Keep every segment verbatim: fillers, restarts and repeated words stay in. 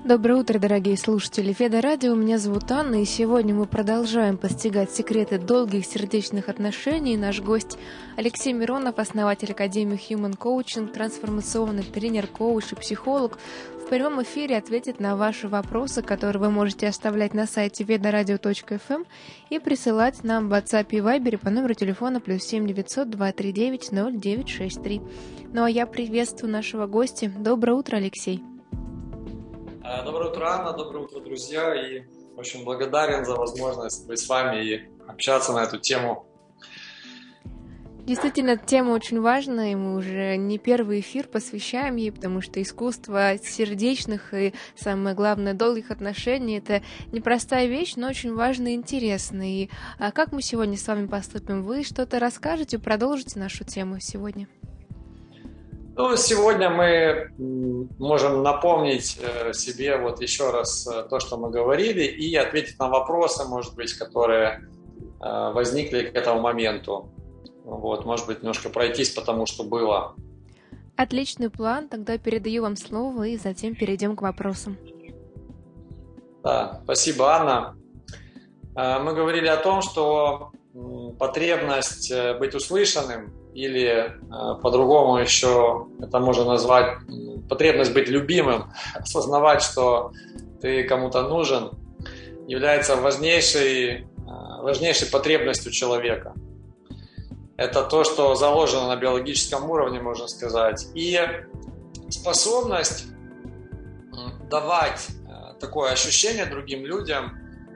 Доброе утро, дорогие слушатели Веда Радио. Меня зовут Анна, и сегодня мы продолжаем постигать секреты долгих сердечных отношений. Наш гость Алексей Миронов, основатель Академии Human Coaching, трансформационный тренер, коуч и психолог, в прямом эфире ответит на ваши вопросы, которые вы можете оставлять на сайте ведарадио точка эф эм и присылать нам в WhatsApp и Viber по номеру телефона плюс семь девятьсот два три девять ноль девять шесть три. Ну а я приветствую нашего гостя. Доброе утро, Алексей. Доброе утро, Анна, доброе утро, друзья, и очень благодарен за возможность быть с вами и общаться на эту тему. Действительно, тема очень важная, и мы уже не первый эфир посвящаем ей, потому что искусство сердечных и, самое главное, долгих отношений — это непростая вещь, но очень важная и интересная. И а как мы сегодня с вами поступим? Вы что-то расскажете, продолжите нашу тему сегодня? Ну, сегодня мы можем напомнить себе вот еще раз то, что мы говорили, и ответить на вопросы, может быть, которые возникли к этому моменту. Вот, может быть, немножко пройтись по тому, что было. Отличный план. Тогда передаю вам слово, и затем перейдем к вопросам. Да, спасибо, Анна. Мы говорили о том, что потребность быть услышанным, или по-другому еще это можно назвать потребность быть любимым, осознавать, что ты кому-то нужен, является важнейшей, важнейшей потребностью человека. Это то, что заложено на биологическом уровне, можно сказать. И способность давать такое ощущение другим людям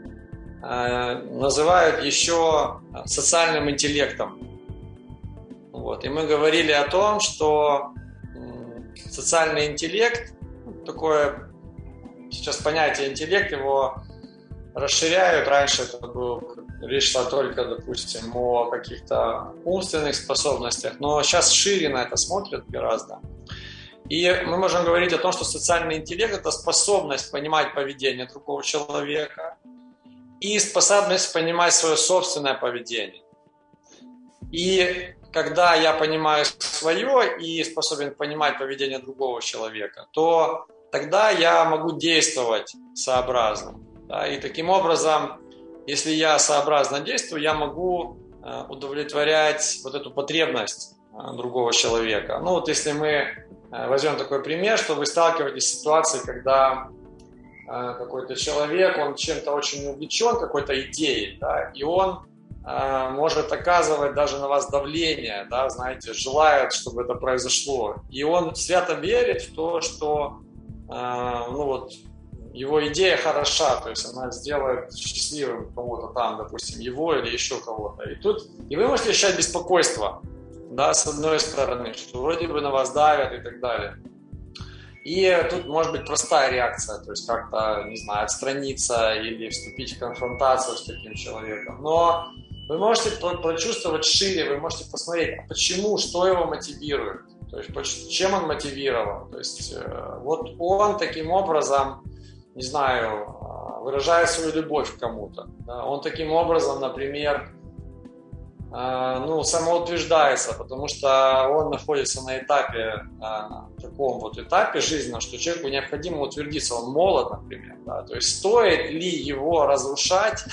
называют еще социальным интеллектом. Вот. И мы говорили о том, что социальный интеллект, такое сейчас понятие интеллект, его расширяют. Раньше это было, речь шла только, допустим, о каких-то умственных способностях, но сейчас шире на это смотрят гораздо. И мы можем говорить о том, что социальный интеллект – это способность понимать поведение другого человека и способность понимать свое собственное поведение. И когда я понимаю свое и способен понимать поведение другого человека, то тогда я могу действовать сообразно. Да? И таким образом, если я сообразно действую, я могу удовлетворять вот эту потребность другого человека. Ну вот если мы возьмем такой пример, что вы сталкиваетесь с ситуацией, когда какой-то человек, он чем-то очень увлечен, какой-то идеей, да, и он может оказывать даже на вас давление, да, знаете, желает, чтобы это произошло. И он свято верит в то, что ну вот, его идея хороша, то есть она сделает счастливым кого-то там, допустим, его или еще кого-то. И тут и вы можете ощущать беспокойство, да, с одной стороны, что вроде бы на вас давят и так далее. И тут может быть простая реакция, то есть как-то, не знаю, отстраниться или вступить в конфронтацию с таким человеком. Но вы можете прочувствовать шире, вы можете посмотреть, а почему, что его мотивирует, то есть чем он мотивирован. То есть вот он таким образом, не знаю, выражает свою любовь к кому-то. Он таким образом, например, ну, самоутверждается, потому что он находится на этапе, на таком вот этапе жизненном, что человеку необходимо утвердиться, он молод, например, да, то есть стоит ли его разрушать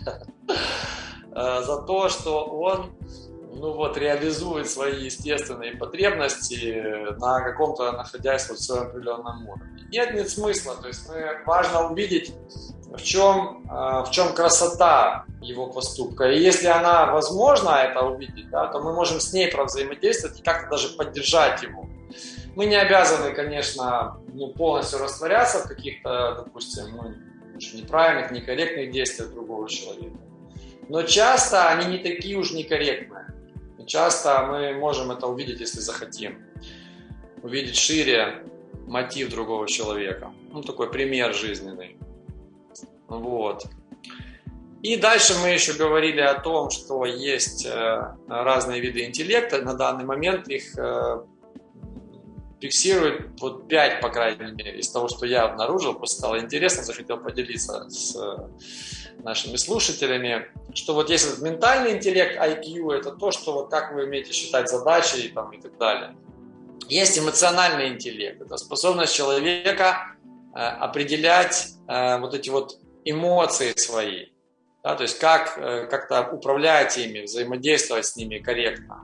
за то, что он, ну вот, реализует свои естественные потребности на каком-то, находясь вот в своем определенном уровне. Нет, нет смысла, то есть мы, важно увидеть, в чем, в чем красота его поступка. И если она возможна это увидеть, да, то мы можем с ней взаимодействовать и как-то даже поддержать его. Мы не обязаны, конечно, ну, полностью растворяться в каких-то, допустим, ну, неправильных, некорректных действиях другого человека. Но часто они не такие уж некорректные. И часто мы можем это увидеть, если захотим. Увидеть шире мотив другого человека. Ну, такой пример жизненный. Вот. И дальше мы еще говорили о том, что есть разные виды интеллекта. На данный момент их фиксирует вот пять, по крайней мере, из того, что я обнаружил. Просто стало интересно, захотел поделиться с нашими слушателями, что вот есть этот ментальный интеллект, ай кью, это то, что вот как вы умеете считать задачи и, там, и так далее. Есть эмоциональный интеллект, это способность человека определять вот эти вот эмоции свои, да, то есть как как-то управлять ими, взаимодействовать с ними корректно.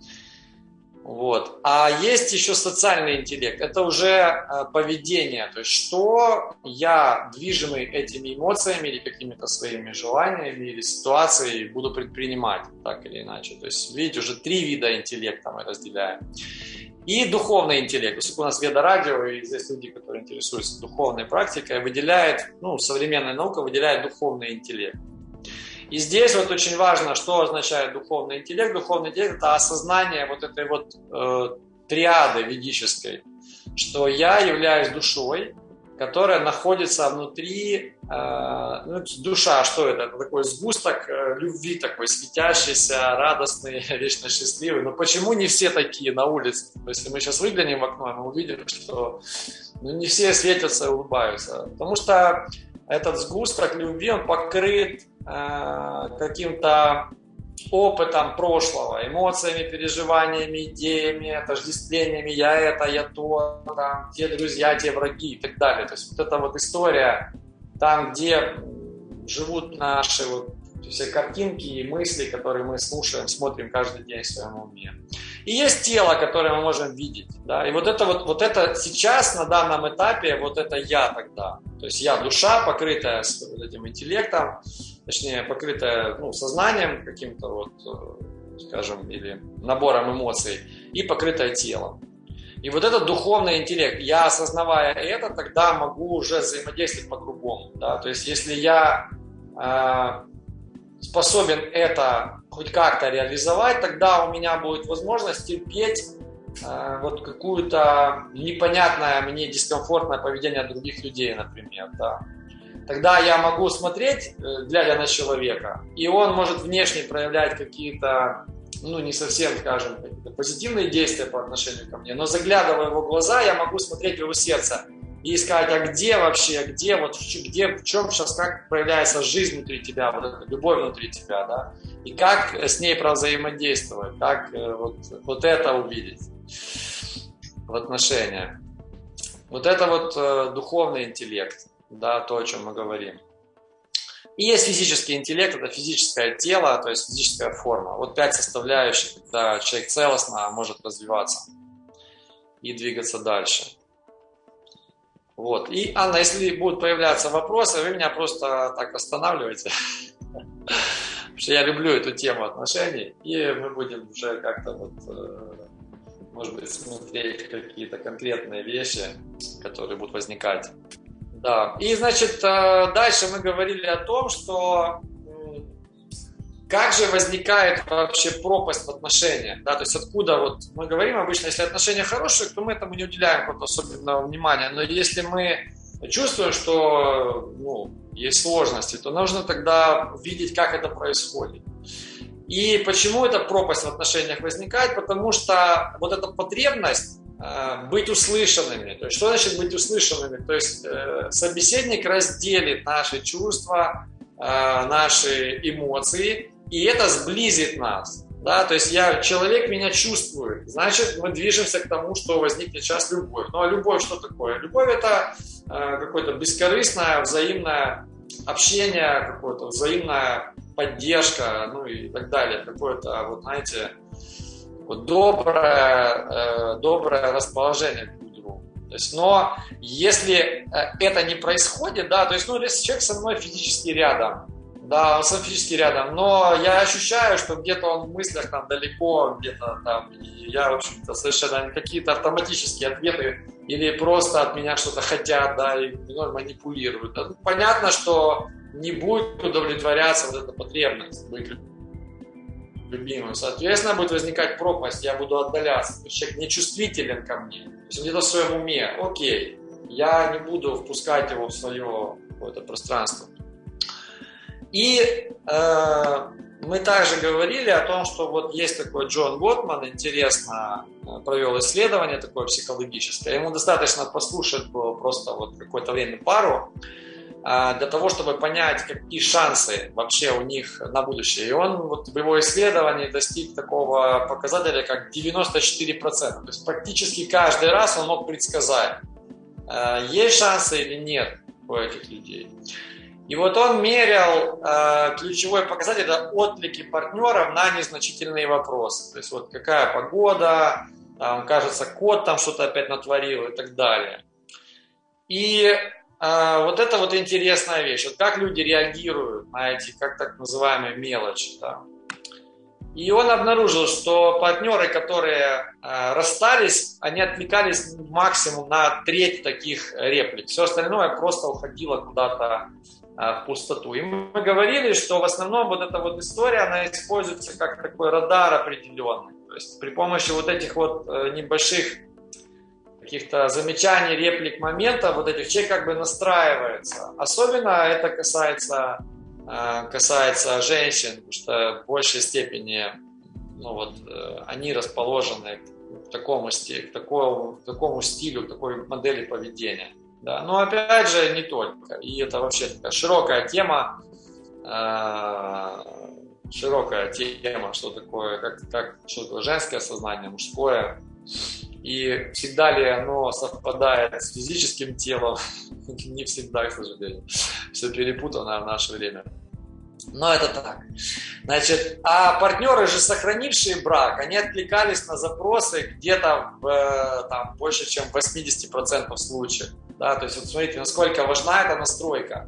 Вот. А есть еще социальный интеллект. Это уже поведение. То есть что я, движимый этими эмоциями или какими-то своими желаниями или ситуацией, буду предпринимать, так или иначе. То есть, видите, уже три вида интеллекта мы разделяем. И духовный интеллект. Поскольку у нас Веда-радио, и здесь люди, которые интересуются духовной практикой, выделяет, ну, современная наука выделяет духовный интеллект. И здесь вот очень важно, что означает духовный интеллект. Духовный интеллект – это осознание вот этой вот э, триады ведической, что я являюсь душой, которая находится внутри, э, ну, душа, что это? Это такой сгусток э, любви, такой светящийся, радостный, вечно счастливый. Но почему не все такие на улице? То есть, если мы сейчас выглянем в окно, мы увидим, что ну, не все светятся и улыбаются. Потому что этот сгусток любви, он покрыт каким-то опытом прошлого, эмоциями, переживаниями, идеями, отождествлениями, я это, я то, там, те друзья, те враги и так далее. То есть вот эта вот история, там, где живут наши вот все картинки и мысли, которые мы слушаем, смотрим каждый день в своем уме. И есть тело, которое мы можем видеть. Да? И вот это, вот, вот это сейчас, на данном этапе, вот это я тогда. То есть я душа, покрытая с вот этим интеллектом, точнее, покрытая ну, сознанием каким-то, вот, скажем, или набором эмоций, и покрытая телом. И вот этот духовный интеллект, я осознавая это, тогда могу уже взаимодействовать по-другому. Да? То есть если я э, способен это хоть как-то реализовать, тогда у меня будет возможность терпеть э, вот какое-то непонятное мне дискомфортное поведение других людей, например. Да? Тогда я могу смотреть, глядя на человека, и он может внешне проявлять какие-то, ну, не совсем, скажем, позитивные действия по отношению ко мне, но заглядывая в его глаза, я могу смотреть в его сердце и искать, а где вообще, где, вот, где, в чем сейчас, как проявляется жизнь внутри тебя, вот эта любовь внутри тебя, да, и как с ней взаимодействовать, как вот, вот это увидеть в отношениях. Вот это вот э, духовный интеллект. Да, то, о чем мы говорим. И есть физический интеллект, это физическое тело, то есть физическая форма. Вот пять составляющих, когда человек целостно может развиваться и двигаться дальше. Вот. И, Анна, если будут появляться вопросы, вы меня просто так останавливаете. Потому что я люблю эту тему отношений, и мы будем уже как-то вот, может быть, смотреть какие-то конкретные вещи, которые будут возникать. Да. И, значит, дальше мы говорили о том, что как же возникает вообще пропасть в отношениях, да, то есть откуда вот мы говорим обычно, если отношения хорошие, то мы этому не уделяем какого-то особенного внимания, но если мы чувствуем, что ну, есть сложности, то нужно тогда видеть, как это происходит. И почему эта пропасть в отношениях возникает? Потому что вот эта потребность быть услышанными. То есть, что значит быть услышанными? То есть э, собеседник разделит наши чувства, э, наши эмоции, и это сблизит нас. Да? То есть я, человек меня чувствует, значит мы движемся к тому, что возникнет сейчас любовь. Ну а любовь что такое? Любовь это э, какое-то бескорыстное, взаимное общение, какое-то взаимная поддержка, ну и так далее. Какое-то, вот знаете, вот доброе, э, доброе расположение друг к другу. То есть, но если э, это не происходит, да, то есть, ну, если человек со мной физически рядом, да, он сам физически рядом, но я ощущаю, что где-то он в мыслях там далеко, где-то там, и я, в общем-то, совершенно какие-то автоматические ответы или просто от меня что-то хотят, да, и ну, манипулируют. Да. Понятно, что не будет удовлетворяться вот эта потребность быть любимым. Соответственно, будет возникать пропасть, я буду отдаляться. То есть человек нечувствителен ко мне. То есть он где-то в своем уме. Окей, я не буду впускать его в свое какое-то пространство. И э, мы также говорили о том, что вот есть такой Джон Готман, интересно провел исследование такое психологическое. Ему достаточно послушать было просто вот какое-то время пару, для того, чтобы понять, какие шансы вообще у них на будущее. И он вот в его исследовании достиг такого показателя, как девяносто четыре процента. То есть практически каждый раз он мог предсказать, есть шансы или нет у этих людей. И вот он мерял э, ключевой показатель, это отклики партнеров на незначительные вопросы. То есть вот какая погода, там, кажется, кот там что-то опять натворил и так далее. И э, вот это вот интересная вещь. Вот как люди реагируют на эти, как так называемые мелочи. Да. И он обнаружил, что партнеры, которые э, расстались, они отвлекались максимум на треть таких реплик. Все остальное просто уходило куда-то в пустоту. И мы говорили, что в основном вот эта вот история, она используется как такой радар определенный. То есть при помощи вот этих вот небольших каких-то замечаний, реплик, моментов, вот этих человек как бы настраивается. Особенно это касается, касается женщин, потому что в большей степени ну вот, они расположены к такому, к такому, к такому стилю, к такой модели поведения. Да, но опять же не только. И это вообще такая широкая тема, э, широкая тема, что такое, как, как, что такое женское сознание, мужское. И всегда ли оно совпадает с физическим телом? Не всегда, к сожалению. Все перепутано в наше время. Но это так. Значит, а партнеры же, сохранившие брак, они откликались на запросы где-то в, там, больше, чем в восемьдесят процентов случаев. Да, то есть вот смотрите, насколько важна эта настройка.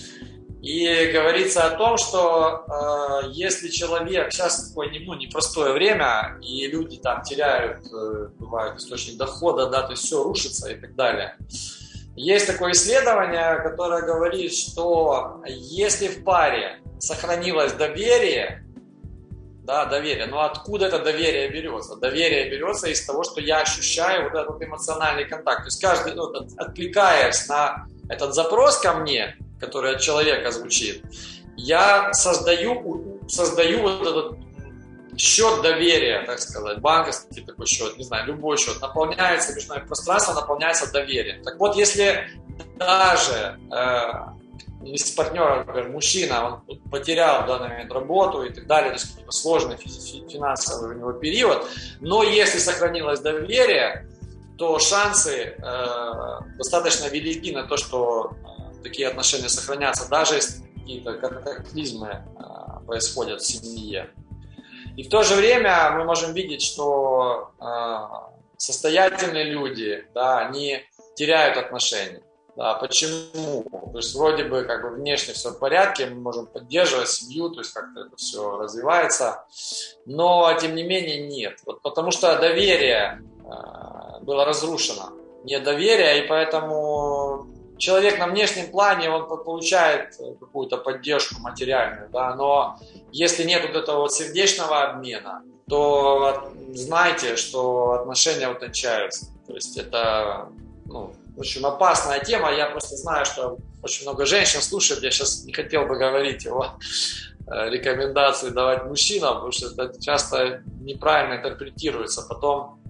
И говорится о том, что э, если человек, сейчас такое ну, непростое время, и люди там теряют, э, бывает, источник дохода, да, то есть все рушится и так далее. Есть такое исследование, которое говорит, что если в паре сохранилось доверие, да, доверие, но откуда это доверие берется? Доверие берется из того, что я ощущаю вот этот эмоциональный контакт. То есть каждый, ну, откликаясь на этот запрос ко мне, который от человека звучит, я создаю, создаю вот этот счет доверия, так сказать, банковский такой счет, не знаю, любой счет, наполняется, международное пространство наполняется доверием. Так вот, если даже э, из партнера, например, мужчина, он потерял в данный момент работу и так далее, то есть какой-то сложный финансовый у него период, но если сохранилось доверие, то шансы э, достаточно велики на то, что э, такие отношения сохранятся, даже если какие-то катаклизмы э, происходят в семье. И в то же время мы можем видеть, что э, состоятельные люди, да, они теряют отношения. Да, почему? То есть вроде бы как бы внешне все в порядке, мы можем поддерживать семью, то есть как-то это все развивается, но тем не менее нет. Вот потому что доверие э, было разрушено, нет доверия, и поэтому человек на внешнем плане он получает какую-то поддержку материальную, да, но если нет вот этого вот сердечного обмена, то знайте, что отношения утончаются. То есть это ну, очень опасная тема. Я просто знаю, что очень много женщин слушают. Я сейчас не хотел бы говорить о рекомендации давать мужчинам, потому что это часто неправильно интерпретируется. Потом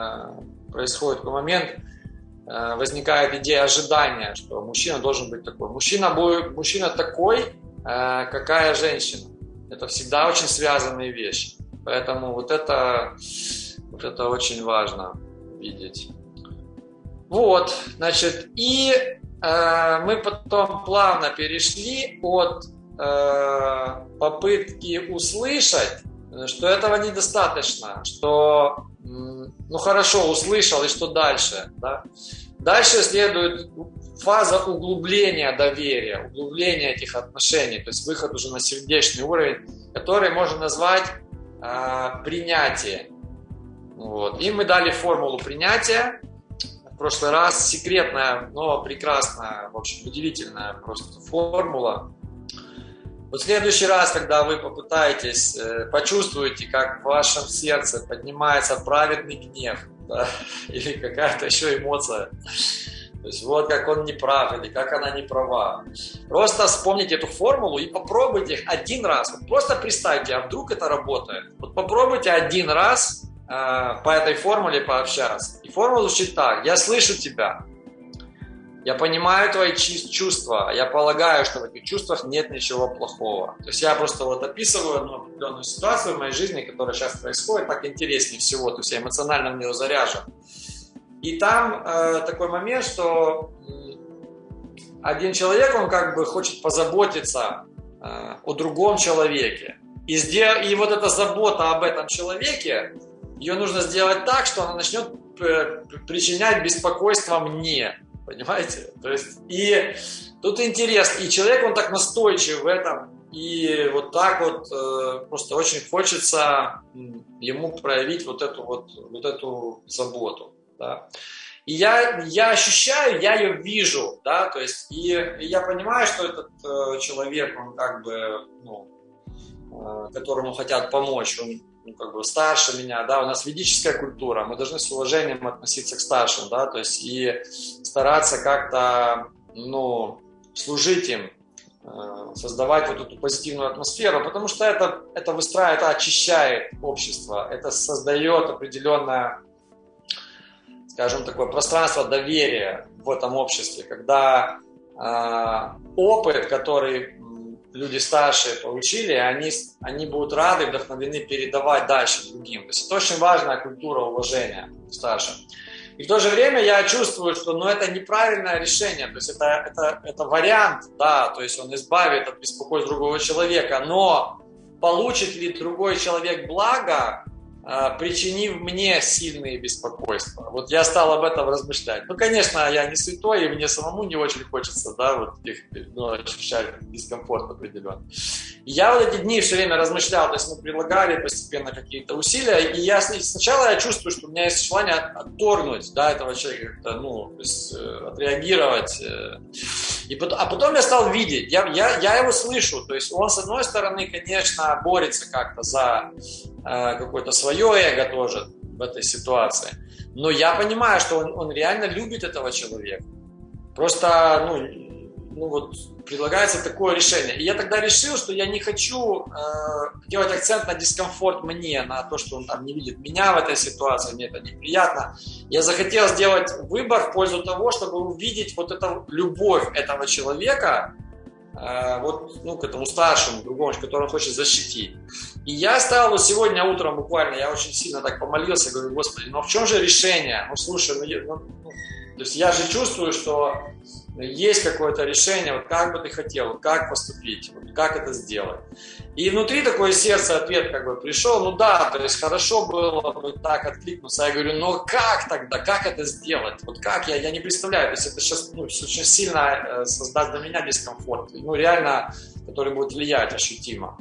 э, происходит такой момент, э, возникает идея ожидания, что мужчина должен быть такой. Мужчина, будет, мужчина такой, э, какая женщина. Это всегда очень связанные вещи. Поэтому вот это, вот это очень важно видеть. Вот, значит, и э, мы потом плавно перешли от э, попытки услышать, что этого недостаточно, что, ну хорошо, услышал, и что дальше, да? Дальше следует фаза углубления доверия, углубления этих отношений, то есть выход уже на сердечный уровень, который можно назвать э, принятие. Вот. И мы дали формулу принятия. В прошлый раз секретная, но прекрасная, в общем, удивительная просто формула. Вот в следующий раз, когда вы попытаетесь, почувствуете, как в вашем сердце поднимается праведный гнев, да, или какая-то еще эмоция, то есть вот как он не прав или как она не права. Просто вспомните эту формулу и попробуйте их один раз. Вот просто представьте, а вдруг это работает. Вот попробуйте один раз по этой формуле пообщаться. И формула звучит так: я слышу тебя, я понимаю твои чувства, я полагаю, что в этих чувствах нет ничего плохого. То есть я просто вот описываю одну определенную ситуацию в моей жизни, которая сейчас происходит, так интереснее всего, то есть я эмоционально в нее заряжен. И там э, такой момент, что один человек, он как бы хочет позаботиться э, о другом человеке. И, сдел... и вот эта забота об этом человеке, ее нужно сделать так, что она начнет причинять беспокойство мне. Понимаете? То есть, и тут интересно, и человек, он так настойчив в этом, и вот так вот э, просто очень хочется ему проявить вот эту вот, вот эту заботу. Да? И я, я ощущаю, я ее вижу, да, то есть, и, и я понимаю, что этот э, человек, он как бы, ну, э, которому хотят помочь, он, ну, как бы старше меня, да, у нас ведическая культура, мы должны с уважением относиться к старшим, да, то есть, и стараться как-то, ну, служить им, э, создавать вот эту позитивную атмосферу, потому что это, это выстраивает, это очищает общество, это создает определенное, скажем, такое пространство доверия в этом обществе, когда э, опыт, который люди старшие получили, они, они будут рады, вдохновлены передавать дальше другим. То есть это очень важная культура уважения к старшим. И в то же время я чувствую, что ну, это неправильное решение, то есть это, это, это вариант, да, то есть он избавит от беспокойства другого человека, но получит ли другой человек благо, причинив мне сильные беспокойства. Вот я стал об этом размышлять. Ну, конечно, я не святой, и мне самому не очень хочется, да, вот их, ну, ощущать дискомфорт определенный. И я вот эти дни все время размышлял, то есть мы прилагали постепенно какие-то усилия, и я сначала я чувствую, что у меня есть желание отторгнуть, да, этого человека, как-то, ну, то есть отреагировать. И потом, а потом я стал видеть, я, я, я его слышу, то есть он, с одной стороны, конечно, борется как-то за э, какое-то свое эго тоже в этой ситуации, но я понимаю, что он, он реально любит этого человека. Просто, ну, ну вот, предлагается такое решение. И я тогда решил, что я не хочу э, делать акцент на дискомфорт мне, на то, что он там не видит меня в этой ситуации, мне это неприятно. Я захотел сделать выбор в пользу того, чтобы увидеть вот эту любовь этого человека, э, вот, ну, к этому старшему, другому, которого он хочет защитить. И я стал вот сегодня утром буквально, я очень сильно так помолился, говорю, Господи, ну в чем же решение? Ну, слушай, ну, ну, то есть я же чувствую, что есть какое-то решение, вот как бы ты хотел, вот как поступить, вот как это сделать. И внутри такое сердце ответ как бы пришел, ну да, то есть хорошо было бы так откликнуться. Я говорю, ну как тогда, как это сделать? Вот как, я, я не представляю, то есть это сейчас ну, очень сильно создаст для меня дискомфорт, ну реально, который будет влиять ощутимо.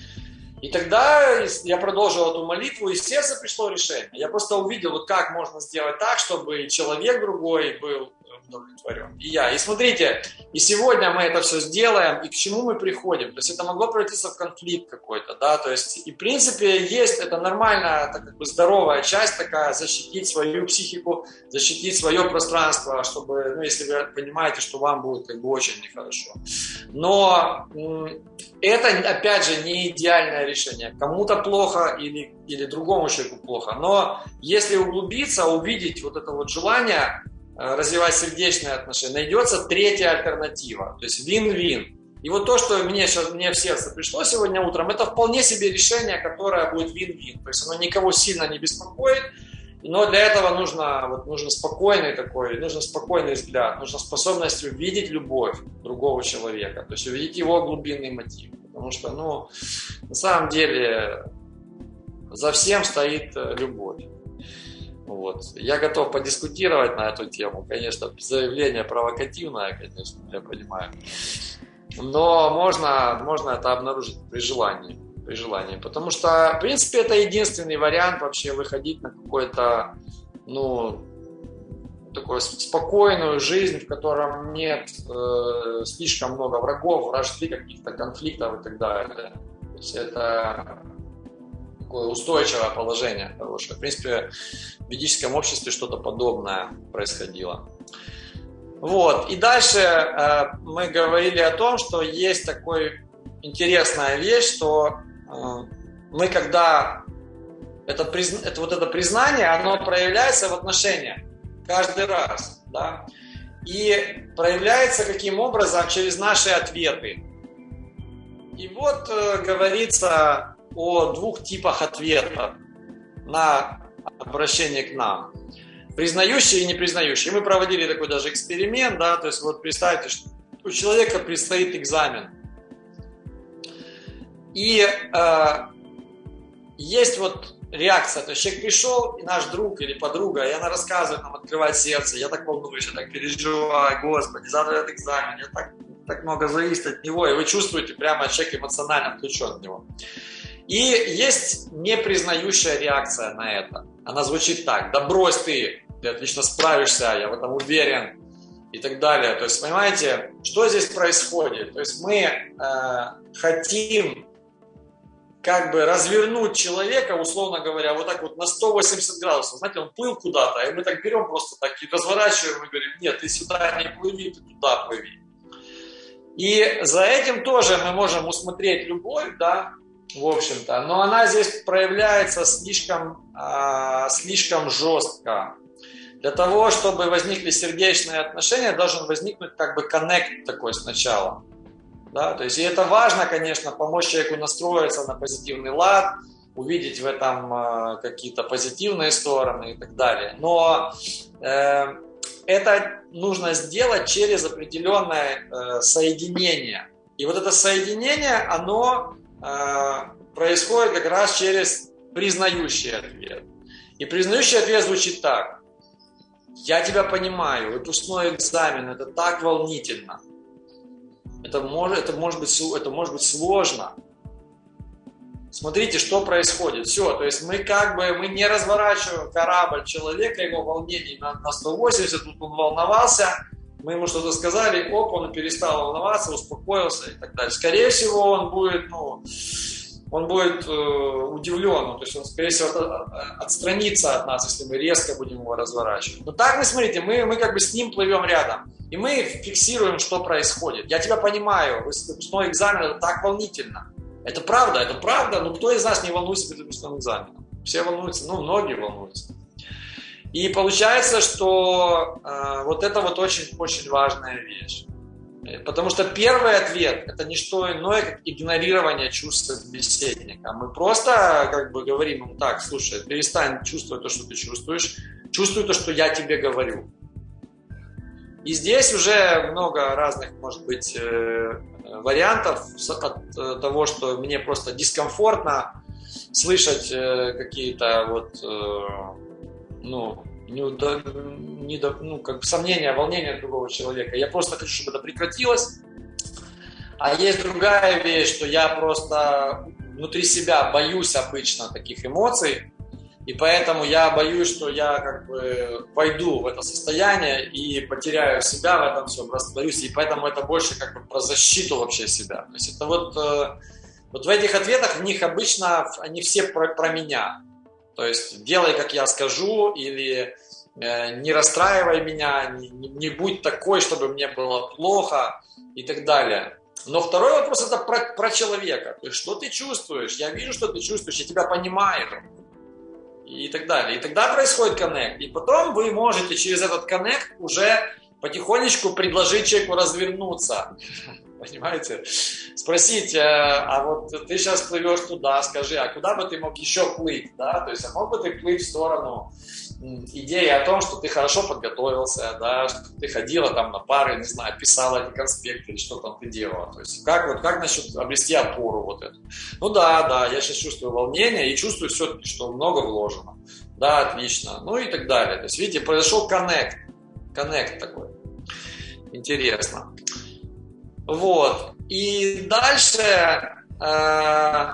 И тогда я продолжил эту молитву, и в сердце пришло решение. Я просто увидел, вот как можно сделать так, чтобы человек другой был удовлетворен. И я. И смотрите, и сегодня мы это все сделаем, и к чему мы приходим. То есть это могло превратиться в конфликт какой-то, да, то есть, и в принципе есть, это нормальная, это как бы здоровая часть такая, защитить свою психику, защитить свое пространство, чтобы, ну, если вы понимаете, что вам будет как бы очень нехорошо. Но это, опять же, не идеальное решение. Кому-то плохо или, или другому человеку плохо. Но если углубиться, увидеть вот это вот желание развивать сердечные отношения, найдется третья альтернатива, то есть вин-вин. И вот то, что мне, сейчас, мне в сердце пришло сегодня утром, это вполне себе решение, которое будет вин-вин. То есть оно никого сильно не беспокоит, но для этого нужно, вот, нужен спокойный такой, нужен спокойный взгляд, нужна способность увидеть любовь другого человека, то есть увидеть его глубинный мотив. Потому что, ну, на самом деле, за всем стоит любовь. Вот. Я готов подискутировать на эту тему. Конечно, заявление провокативное, конечно, я понимаю. Но можно, можно это обнаружить при желании, при желании. Потому что, в принципе, это единственный вариант вообще выходить на какую-то, ну, такую спокойную жизнь, в котором нет э, слишком много врагов, вражды, каких-то конфликтов и так далее. То есть это такое устойчивое положение хорошее. В принципе, в ведическом обществе что-то подобное происходило. Вот. И дальше э, мы говорили о том, что есть такая интересная вещь, что э, мы когда это, призна... это, вот это признание, оно проявляется в отношениях каждый раз, да? И проявляется каким образом? Через наши ответы. И вот э, говорится о двух типах ответов на обращение к нам. признающие и не признающие. Мы проводили такой даже эксперимент, да, то есть вот представьте, что у человека предстоит экзамен. И э, есть вот реакция, то есть человек пришел, и наш друг или подруга, и она рассказывает нам, открывает сердце, я так волнуюсь, я так переживаю, Господи, завтра этот экзамен, я так, так много зависит от него, и вы чувствуете прямо, человек эмоционально включен в него. И есть непризнающая реакция на это. Она звучит так: да брось ты, ты отлично справишься, я в этом уверен, и так далее. То есть, понимаете, что здесь происходит? То есть мы э, хотим как бы развернуть человека, условно говоря, вот так вот на сто восемьдесят градусов. Знаете, он плыл куда-то, и мы так берем просто так и разворачиваем и говорим: нет, ты сюда не плыви, ты туда плыви. И за этим тоже мы можем усмотреть любовь, да, в общем-то, но она здесь проявляется слишком, э, слишком жестко. Для того, чтобы возникли сердечные отношения, должен возникнуть как бы коннект такой сначала. Да? То есть, и это важно, конечно, помочь человеку настроиться на позитивный лад, увидеть в этом э, какие-то позитивные стороны и так далее. Но э, это нужно сделать через определенное э, соединение. И вот это соединение, оно э, происходит как раз через признающий ответ. И признающий ответ звучит так: я тебя понимаю, выпускной экзамен, это так волнительно. Это может, это может быть, это может быть сложно. Смотрите, что происходит. Все, то есть мы как бы мы не разворачиваем корабль человека, его волнений на, на сто восемьдесят, тут он волновался, мы ему что-то сказали, оп, он перестал волноваться, успокоился и так далее. Скорее всего, он будет, ну, он будет э, удивлен, ну, то есть он, скорее всего, от, отстранится от нас, если мы резко будем его разворачивать. Но так, вы смотрите, мы, мы как бы с ним плывем рядом, и мы фиксируем, что происходит. Я тебя понимаю, выпускной экзамен, это так волнительно. Это правда, это правда, но кто из нас не волнуется перед выпускным экзаменом? Все волнуются, ну, многие волнуются. И получается, что э, вот это вот очень-очень важная вещь. Потому что первый ответ – это не что иное, как игнорирование чувств собеседника. Мы просто как бы говорим ему: так, слушай, перестань чувствовать то, что ты чувствуешь, чувствуй то, что я тебе говорю. И здесь уже много разных, может быть, вариантов от того, что мне просто дискомфортно слышать какие-то вот, ну, Не, не, ну, как бы сомнения, волнения другого человека. Я просто хочу, чтобы это прекратилось. А есть другая вещь, что я просто внутри себя боюсь обычно таких эмоций, и поэтому я боюсь, что я как бы войду в это состояние и потеряю себя в этом всем, растворюсь, и поэтому это больше как бы про защиту вообще себя. То есть это вот, вот в этих ответах, в них обычно они все про, про меня. То есть делай, как я скажу, или э, не расстраивай меня, не, не, не будь такой, чтобы мне было плохо и так далее. Но второй вопрос – это про, про человека. То есть что ты чувствуешь? Я вижу, что ты чувствуешь, я тебя понимаю. И так далее. И тогда происходит коннект. И потом вы можете через этот коннект уже потихонечку предложить человеку развернуться. Понимаете? Спросить: а вот ты сейчас плывешь туда, скажи, а куда бы ты мог еще плыть? Да? То есть, а мог бы ты плыть в сторону идеи о том, что ты хорошо подготовился, да, что ты ходила там на пары, не знаю, писала эти конспекты или что там ты делала. То есть, как, вот, как насчет обрести опору вот эту? Ну да, да, я сейчас чувствую волнение и чувствую все-таки, что много вложено. Да, отлично. Ну и так далее. То есть, видите, произошел коннект. Коннект такой. Интересно. Вот. И дальше э,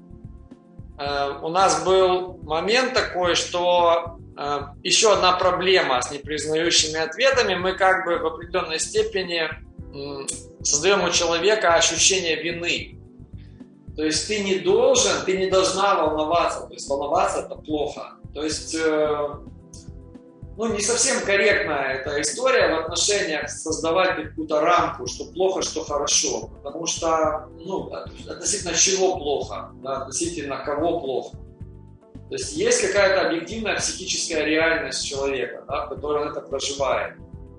э, у нас был момент такой, что э, еще одна проблема с непризнающими ответами. Мы как бы в определенной степени э, создаем у человека ощущение вины. То есть ты не должен, ты не должна волноваться. То есть волноваться – это плохо. То есть э, ну, не совсем корректная эта история в отношениях создавать какую-то рамку, что плохо, что хорошо. Потому что, ну, относительно чего плохо, да, относительно кого плохо. То есть есть какая-то объективная психическая реальность человека, да, в которой он это проживает.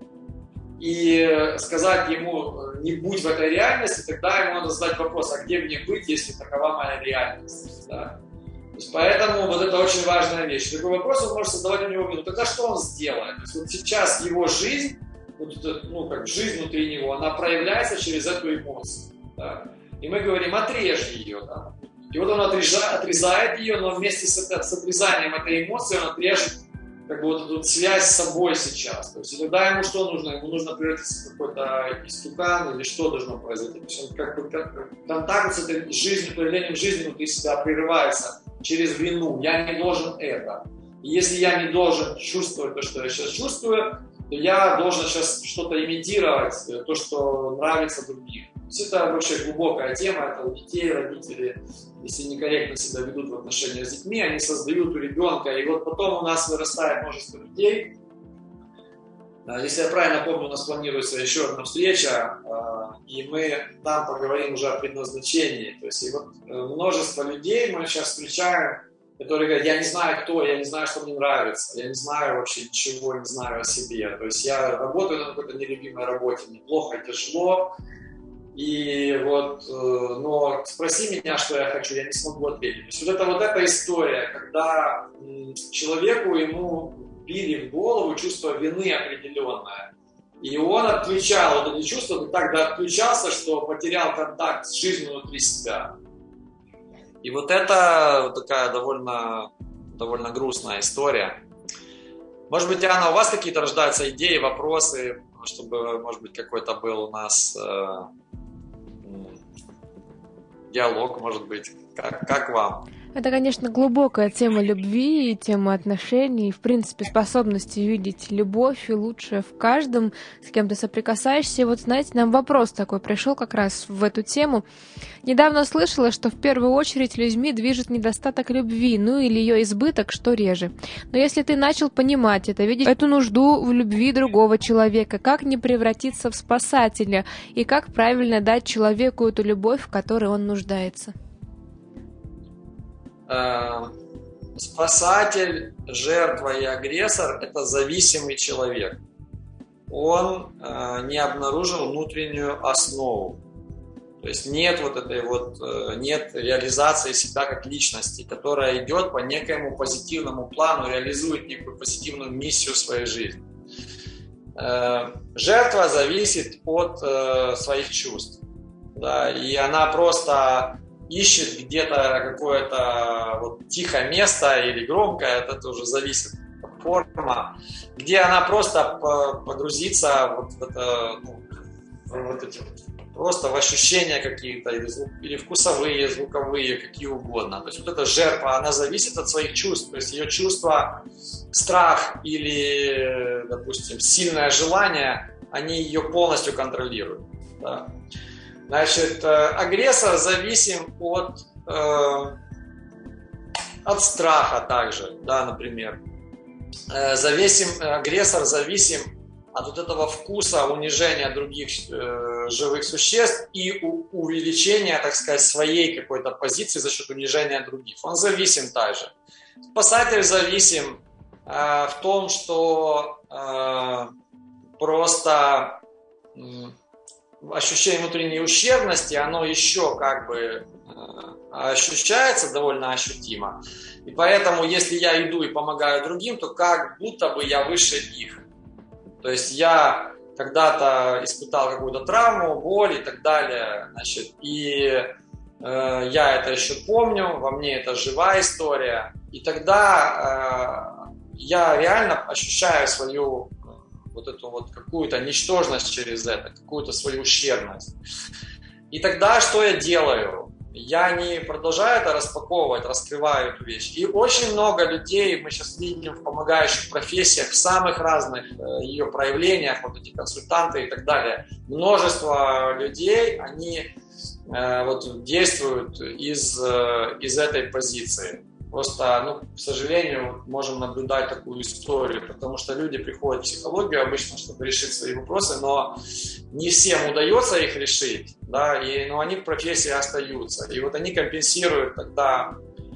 И сказать ему: не будь в этой реальности, тогда ему надо задать вопрос: а где мне быть, если такова моя реальность? Да? есть, поэтому вот это очень важная вещь. Такой вопрос он может создавать у него вину. Тогда что он сделает? То есть, вот сейчас его жизнь, вот это, ну, как жизнь внутри него, она проявляется через эту эмоцию. Да? И мы говорим, отрежь ее. Да? И вот он отрежает, отрезает ее, но вместе с, это, с отрезанием этой эмоции он отрежет как бы вот эту вот связь с собой сейчас. То есть и тогда ему что нужно? Ему нужно превратиться в какой-то истукан или что должно произойти? То есть он как бы как, контакт с этой жизнью, проявлением жизни внутри себя прерывается через вину. Я не должен это. И если я не должен чувствовать то, что я сейчас чувствую, то я должен сейчас что-то имитировать, то, что нравится другим. То есть это вообще глубокая тема, это у детей, родители, если некорректно себя ведут в отношениях с детьми, они создают у ребенка, и вот потом у нас вырастает множество людей. Если я правильно помню, у нас планируется еще одна встреча, и мы там поговорим уже о предназначении. То есть и вот множество людей мы сейчас встречаем, которые говорят, я не знаю, кто, я не знаю, что мне нравится, я не знаю вообще ничего, не знаю о себе. То есть я работаю на какой-то нелюбимой работе, мне плохо, тяжело, и вот, но спроси меня, что я хочу, я не смогу ответить. То есть вот это вот эта история, когда человеку, ему били в голову чувство вины определенное, и он отключал вот эти чувства, он так отключался, что потерял контакт с жизнью внутри себя. И вот это такая довольно, довольно грустная история. Может быть, Диана, у вас какие-то рождаются идеи, вопросы, чтобы, может быть, какой-то был у нас э, диалог, может быть. Как, как вам? Это, конечно, глубокая тема любви, тема отношений, в принципе, способности видеть любовь и лучшее в каждом, с кем ты соприкасаешься. И вот, знаете, нам вопрос такой пришел как раз в эту тему. Недавно слышала, что в первую очередь людьми движет недостаток любви, ну или ее избыток, что реже. Но если ты начал понимать это, видеть эту нужду в любви другого человека, как не превратиться в спасателя и как правильно дать человеку эту любовь, в которой он нуждается? Спасатель, жертва и агрессор – это зависимый человек. Он э, не обнаружил внутреннюю основу. То есть нет вот этой вот, э, нет реализации себя как личности, которая идет по некоему позитивному плану, реализует некую позитивную миссию в своей жизни. Э, жертва зависит от э, своих чувств. Да, и она просто ищет где-то какое-то вот тихое место или громкое, это уже зависит от формы, где она просто погрузится вот в это, ну, вот эти вот, просто в ощущения какие-то, или, звук, или вкусовые, звуковые, какие угодно. То есть вот эта жертва, она зависит от своих чувств, то есть ее чувства, страх или, допустим, сильное желание, они ее полностью контролируют. Да? Значит, агрессор зависим от, э, от страха также, да, например. Э, зависим, агрессор зависим от вот этого вкуса унижения других э, живых существ и у, увеличения, так сказать, своей какой-то позиции за счет унижения других. Он зависим также. Спасатель зависим э, в том, что э, просто... Э, ощущение внутренней ущербности, оно еще как бы э, ощущается довольно ощутимо. И поэтому, если я иду и помогаю другим, то как будто бы я выше их. То есть я когда-то испытал какую-то травму, боль и так далее. Значит, и э, я это еще помню, во мне это живая история. И тогда э, я реально ощущаю свою вот эту вот какую-то ничтожность через это, какую-то свою ущербность. И тогда что я делаю? Я не продолжаю это распаковывать, раскрываю эту вещь. И очень много людей мы сейчас видим в помогающих профессиях, в самых разных э, ее проявлениях, вот эти консультанты и так далее. Множество людей, они э, вот действуют из, э, из этой позиции. Просто, ну, к сожалению, можем наблюдать такую историю, потому что люди приходят в психологию обычно, чтобы решить свои вопросы, но не всем удается их решить, да, и, но они в профессии остаются. И вот они компенсируют тогда,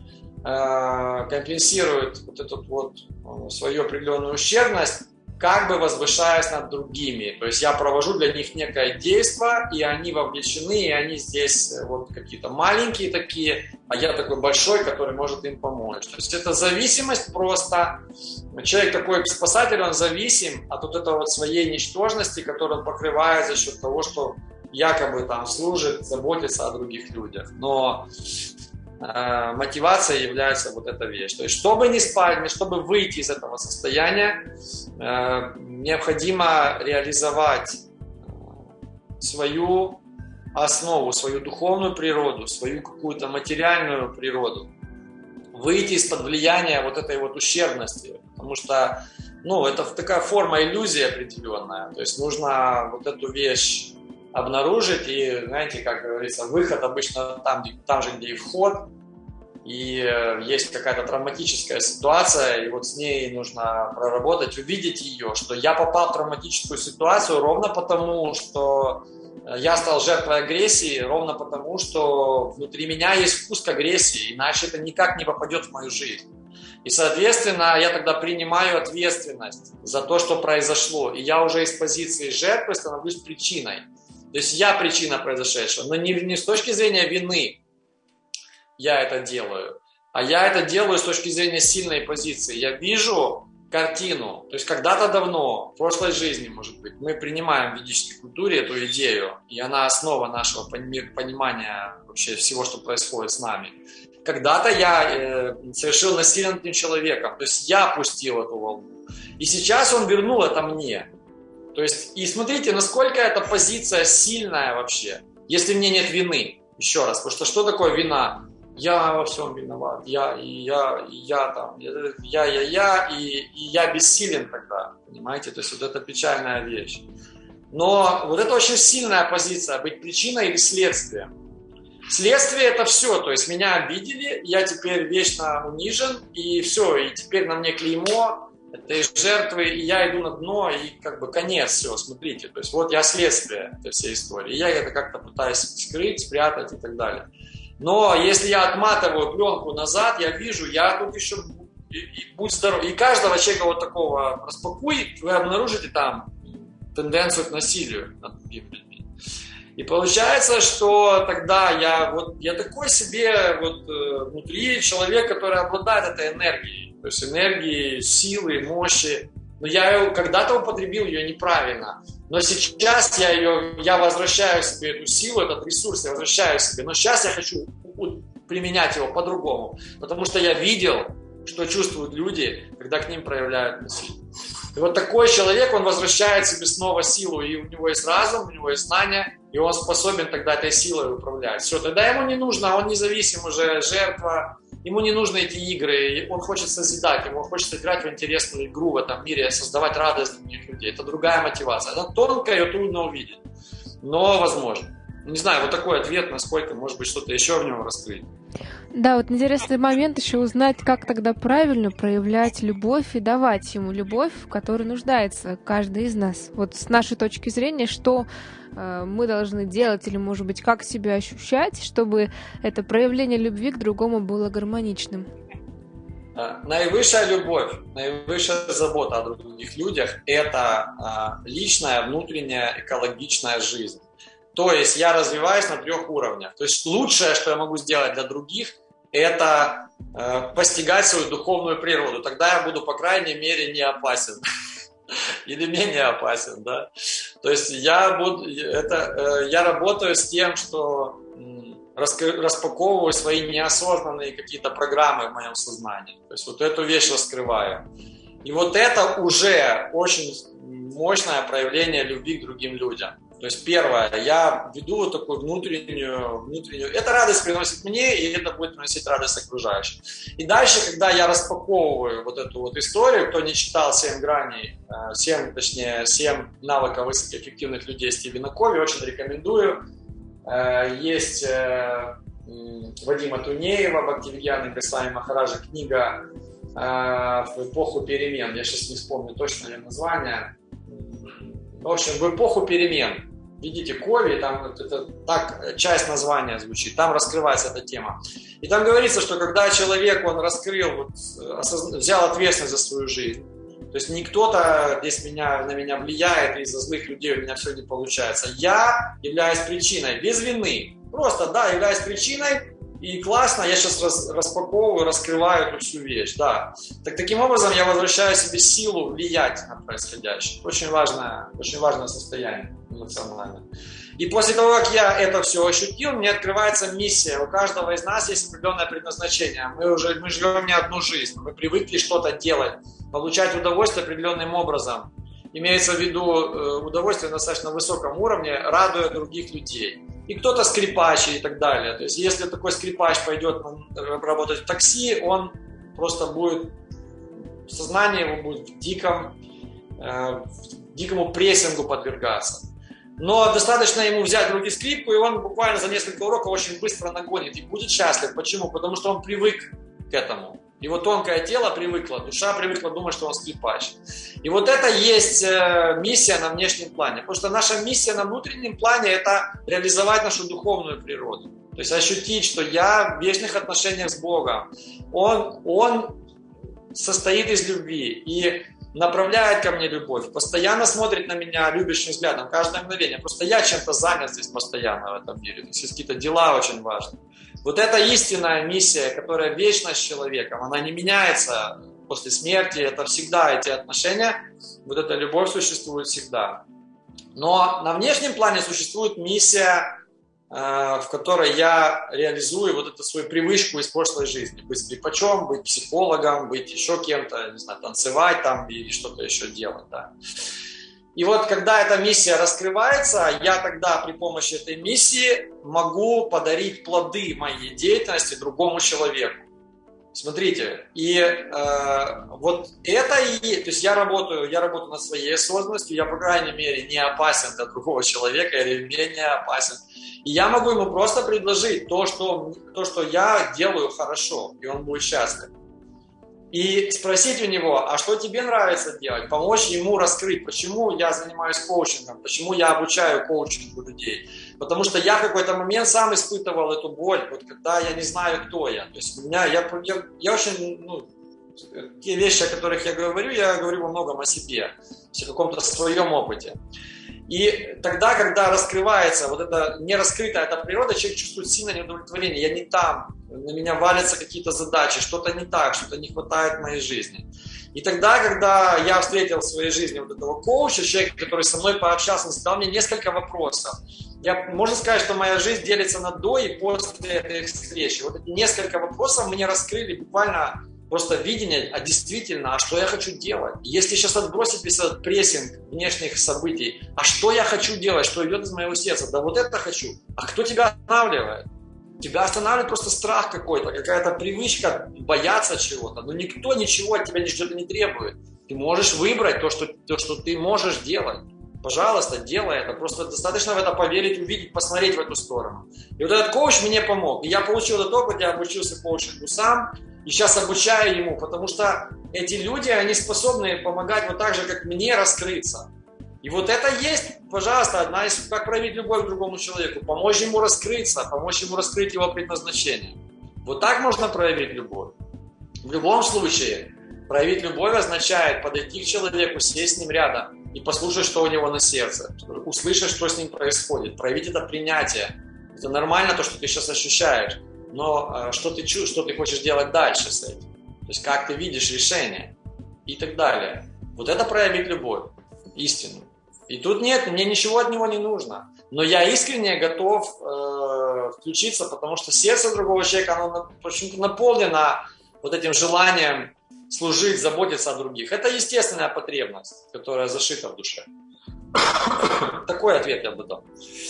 э, компенсируют вот эту вот свою определенную ущербность, как бы возвышаясь над другими. То есть я провожу для них некое действие, и они вовлечены, и они здесь вот какие-то маленькие такие, а я такой большой, который может им помочь. То есть это зависимость просто. Человек такой спасатель, он зависим от вот этого вот своей ничтожности, которую он покрывает за счет того, что якобы там служит, заботится о других людях. Но э, мотивацией является вот эта вещь. То есть чтобы не спать, чтобы выйти из этого состояния, э, необходимо реализовать свою основу, свою духовную природу, свою какую-то материальную природу, выйти из-под влияния вот этой вот ущербности, потому что, ну, это такая форма иллюзии определенная, то есть нужно вот эту вещь обнаружить, и, знаете, как говорится, выход обычно там, где, там же, где и вход, и есть какая-то травматическая ситуация, и вот с ней нужно проработать, увидеть ее, что я попал в травматическую ситуацию ровно потому, что я стал жертвой агрессии, ровно потому, что внутри меня есть вкус к агрессии, иначе это никак не попадет в мою жизнь. И, соответственно, я тогда принимаю ответственность за то, что произошло, и я уже из позиции жертвы становлюсь причиной. То есть я причина произошедшего, но не, не с точки зрения вины я это делаю, а я это делаю с точки зрения сильной позиции. Я вижу картину, то есть когда-то давно, в прошлой жизни, может быть, мы принимаем в ведической культуре эту идею, и она основа нашего понимания вообще всего, что происходит с нами. Когда-то я э, совершил насилие над этим человеком, то есть я пустил эту волну, и сейчас он вернул это мне. То есть, и смотрите, насколько эта позиция сильная вообще, если мне нет вины, еще раз, потому что что такое вина? Я во всем виноват, я, и я, и я там, я, я, я, я и, и я бессилен тогда, понимаете, то есть вот это печальная вещь. Но вот это очень сильная позиция, быть причиной или следствием. Следствие это все, то есть меня обидели, я теперь вечно унижен, и все, и теперь на мне клеймо этой жертвы, и я иду на дно, и как бы конец, все, смотрите, то есть вот я следствие этой всей истории, и я это как-то пытаюсь скрыть, спрятать и так далее. Но если я отматываю пленку назад, я вижу, я тут еще, и, и будь здоров, и каждого человека вот такого распакуй, вы обнаружите там тенденцию к насилию над другими людьми. И получается, что тогда я вот я такой себе вот э, внутри человек, который обладает этой энергией, то есть энергией, силы, мощи. Но я ее когда-то употребил ее неправильно. Но сейчас я ее, я возвращаю себе эту силу, этот ресурс, я возвращаю себе. Но сейчас я хочу применять его по-другому, потому что я видел, что чувствуют люди, когда к ним проявляют насилие. И вот такой человек, он возвращает себе снова силу, и у него есть разум, у него есть знания, и он способен тогда этой силой управлять. Все, тогда ему не нужно, он независим уже, жертва, ему не нужны эти игры, он хочет созидать, ему хочется играть в интересную игру в этом мире, создавать радость для других людей. Это другая мотивация. Это тонко, ее трудно увидеть, но возможно. Не знаю, вот такой ответ, насколько, может быть, что-то еще в нем раскрыть. Да, вот интересный момент еще узнать, как тогда правильно проявлять любовь и давать ему любовь, в которой нуждается каждый из нас. Вот с нашей точки зрения, что э, мы должны делать или, может быть, как себя ощущать, чтобы это проявление любви к другому было гармоничным. Наивысшая любовь, наивысшая забота о других людях – это э, личная, внутренняя, экологичная жизнь. То есть я развиваюсь на трех уровнях. То есть лучшее, что я могу сделать для других, это э, постигать свою духовную природу. Тогда я буду, по крайней мере, не опасен. Или менее опасен, да. То есть я, буду, это, э, я работаю с тем, что э, распаковываю свои неосознанные какие-то программы в моем сознании. То есть вот эту вещь раскрываю. И вот это уже очень мощное проявление любви к другим людям. То есть первое, я веду вот такую внутреннюю, внутреннюю, это радость приносит мне, и это будет приносить радость окружающим. И дальше, когда я распаковываю вот эту вот историю, кто не читал «Семь граней», семь, точнее, семь навыков высокоэффективных людей Стивена Кови, очень рекомендую. Есть Вадима Тунеева, Бхактивидьяны Госвами Махараджа, книга в эпоху перемен, я сейчас не вспомню точно ее название. В общем, в эпоху перемен. Видите, Кови, там это так часть названия звучит, там раскрывается эта тема. И там говорится, что когда человек, он раскрыл, вот, осозна, взял ответственность за свою жизнь, то есть не кто-то здесь меня, на меня влияет, и из-за злых людей у меня все не получается. Я являюсь причиной, без вины, просто, да, являюсь причиной, и классно, я сейчас рас, распаковываю, раскрываю эту всю вещь, да. Так, таким образом я возвращаю себе силу влиять на происходящее. Очень важное, очень важное состояние эмоциональное. И после того, как я это все ощутил, мне открывается миссия. У каждого из нас есть определенное предназначение. Мы уже мы живем не одну жизнь, мы привыкли что-то делать, получать удовольствие определенным образом. Имеется в виду удовольствие на достаточно высоком уровне, радуя других людей. И кто-то скрипач и так далее. То есть если такой скрипач пойдет работать в такси, он просто будет, сознание его будет в диком, э, дикому прессингу подвергаться. Но достаточно ему взять в руки скрипку, и он буквально за несколько уроков очень быстро нагонит и будет счастлив. Почему? Потому что он привык к этому. Его тонкое тело привыкло, душа привыкла думать, что он скрипач. И вот это есть миссия на внешнем плане. Потому что наша миссия на внутреннем плане – это реализовать нашу духовную природу. То есть ощутить, что я в вечных отношениях с Богом. Он, он состоит из любви и направляет ко мне любовь, постоянно смотрит на меня любящим взглядом, каждое мгновение. Просто я чем-то занят здесь постоянно в этом мире. То есть есть какие-то дела очень важные. Вот это истинная миссия, которая вечна с человеком. Она не меняется после смерти. Это всегда эти отношения. Вот эта любовь существует всегда. Но на внешнем плане существует миссия, в которой я реализую вот эту свою привычку из прошлой жизни. Быть скрипачом, быть психологом, быть еще кем-то, не знаю, танцевать там или что-то еще делать. Да. И вот когда эта миссия раскрывается, я тогда при помощи этой миссии могу подарить плоды моей деятельности другому человеку. Смотрите, и э, вот это и, то есть я работаю, я работаю над своей осознанностью, я, по крайней мере, не опасен для другого человека или менее опасен. И я могу ему просто предложить то, что, то, что я делаю хорошо, и он будет счастлив. И спросить у него, а что тебе нравится делать, помочь ему раскрыть, почему я занимаюсь коучингом, почему я обучаю коучингу людей. Потому что я в какой-то момент сам испытывал эту боль, вот когда я не знаю, кто я. То есть у меня, я, я, я очень, ну, те вещи, о которых я говорю, я говорю во многом о себе, о каком-то своем опыте. И тогда, когда раскрывается вот эта нераскрытая эта природа, человек чувствует сильное неудовлетворение. Я не там, на меня валятся какие-то задачи, что-то не так, что-то не хватает в моей жизни. И тогда, когда я встретил в своей жизни вот этого коуча, человека, который со мной пообщался, он задал мне несколько вопросов. Я, можно сказать, что моя жизнь делится на до и после этой встречи. Вот эти несколько вопросов мне раскрыли буквально просто видение, а действительно, а что я хочу делать? Если сейчас отбросить весь этот прессинг внешних событий, а что я хочу делать, что идет из моего сердца? Да вот это хочу. А кто тебя останавливает? Тебя останавливает просто страх какой-то, какая-то привычка бояться чего-то. Но никто ничего от тебя ничего не требует. Ты можешь выбрать то, что, то, что ты можешь делать. Пожалуйста, делай это. Просто достаточно в это поверить, увидеть, посмотреть в эту сторону. И вот этот коуч мне помог. И я получил этот опыт, я обучился коучингу сам. И сейчас обучаю ему, потому что эти люди, они способны помогать вот так же, как мне, раскрыться. И вот это есть, пожалуйста, одна из, как проявить любовь к другому человеку. Помочь ему раскрыться, помочь ему раскрыть его предназначение. Вот так можно проявить любовь. В любом случае, проявить любовь означает подойти к человеку, сесть с ним рядом и послушать, что у него на сердце. Услышать, что с ним происходит. Проявить это принятие. Это нормально, то, что ты сейчас ощущаешь. Но что ты чувствуешь, что ты хочешь делать дальше с этим? То есть как ты видишь решение и так далее. Вот это проявить любовь, истину. И тут нет, мне ничего от него не нужно. Но я искренне готов э, включиться, потому что сердце другого человека, оно почему-то наполнено вот этим желанием служить, заботиться о других. Это естественная потребность, которая зашита в душе. Такой ответ я бы дал.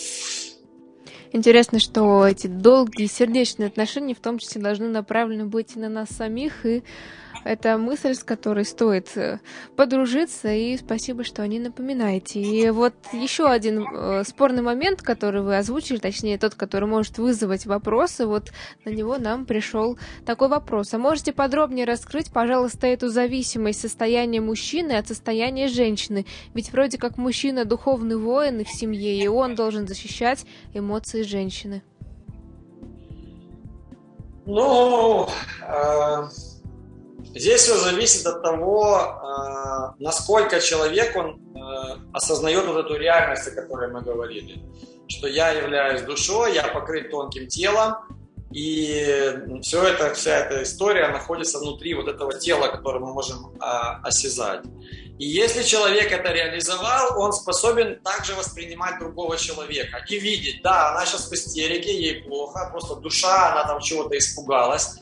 Интересно, что эти долгие сердечные отношения в том числе должны направлены быть и на нас самих, и это мысль, с которой стоит подружиться, и спасибо, что о ней напоминаете. И вот еще один э, спорный момент, который вы озвучили, точнее тот, который может вызвать вопросы, вот на него нам пришел такой вопрос. А можете подробнее раскрыть, пожалуйста, эту зависимость состояния мужчины от состояния женщины? Ведь вроде как мужчина духовный воин в семье, и он должен защищать эмоции женщины. Ну... Э... Здесь все зависит от того, насколько человек он осознает вот эту реальность, о которой мы говорили. Что я являюсь душой, я покрыт тонким телом, И все это, вся эта история находится внутри вот этого тела, которое мы можем а, осязать. И если человек это реализовал, он способен также воспринимать другого человека и видеть, да, она сейчас в истерике, ей плохо, просто душа, она там чего-то испугалась.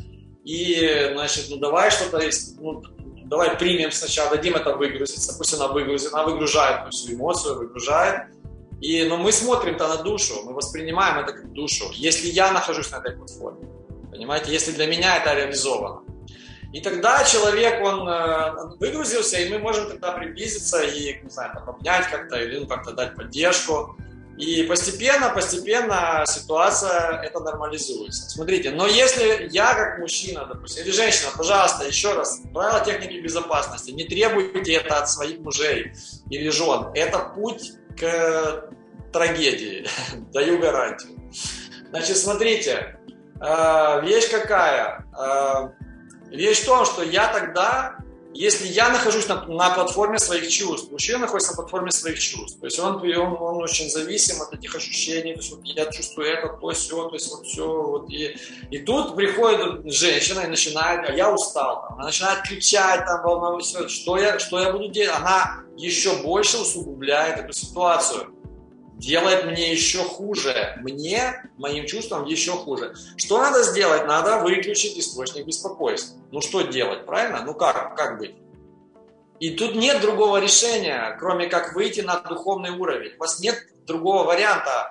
И, значит, ну давай что-то, ну, давай примем сначала, дадим это выгрузиться, пусть она выгрузит, она выгружает всю эмоцию, выгружает. И, но мы смотрим-то на душу, мы воспринимаем это как душу, если я нахожусь на этой платформе, понимаете, если для меня это реализовано. И тогда человек, он э, выгрузился, и мы можем тогда приблизиться и, не знаю, обнять как-то или ну, как-то дать поддержку. И постепенно, постепенно ситуация это нормализуется. Смотрите, но если я как мужчина, допустим, или женщина, пожалуйста, еще раз, правила техники безопасности, не требуйте это от своих мужей или жен. Это путь к трагедии, даю гарантию. Значит, смотрите, э, вещь какая? Э, вещь в том, что я тогда, если я нахожусь на, на платформе своих чувств, мужчина находится на платформе своих чувств, то есть он, он, он очень зависим от этих ощущений, то есть вот я чувствую это, то, сё, то есть вот все, вот, и, и тут приходит женщина и начинает, а я устал, там, она начинает кричать, там, волноваться, что я, что я буду делать, она еще больше усугубляет эту ситуацию. Делает мне еще хуже. Мне, моим чувствам, еще хуже. Что надо сделать? Надо выключить источник беспокойства. Ну что делать, правильно? Ну как, как быть? И тут нет другого решения, кроме как выйти на духовный уровень. У вас нет другого варианта.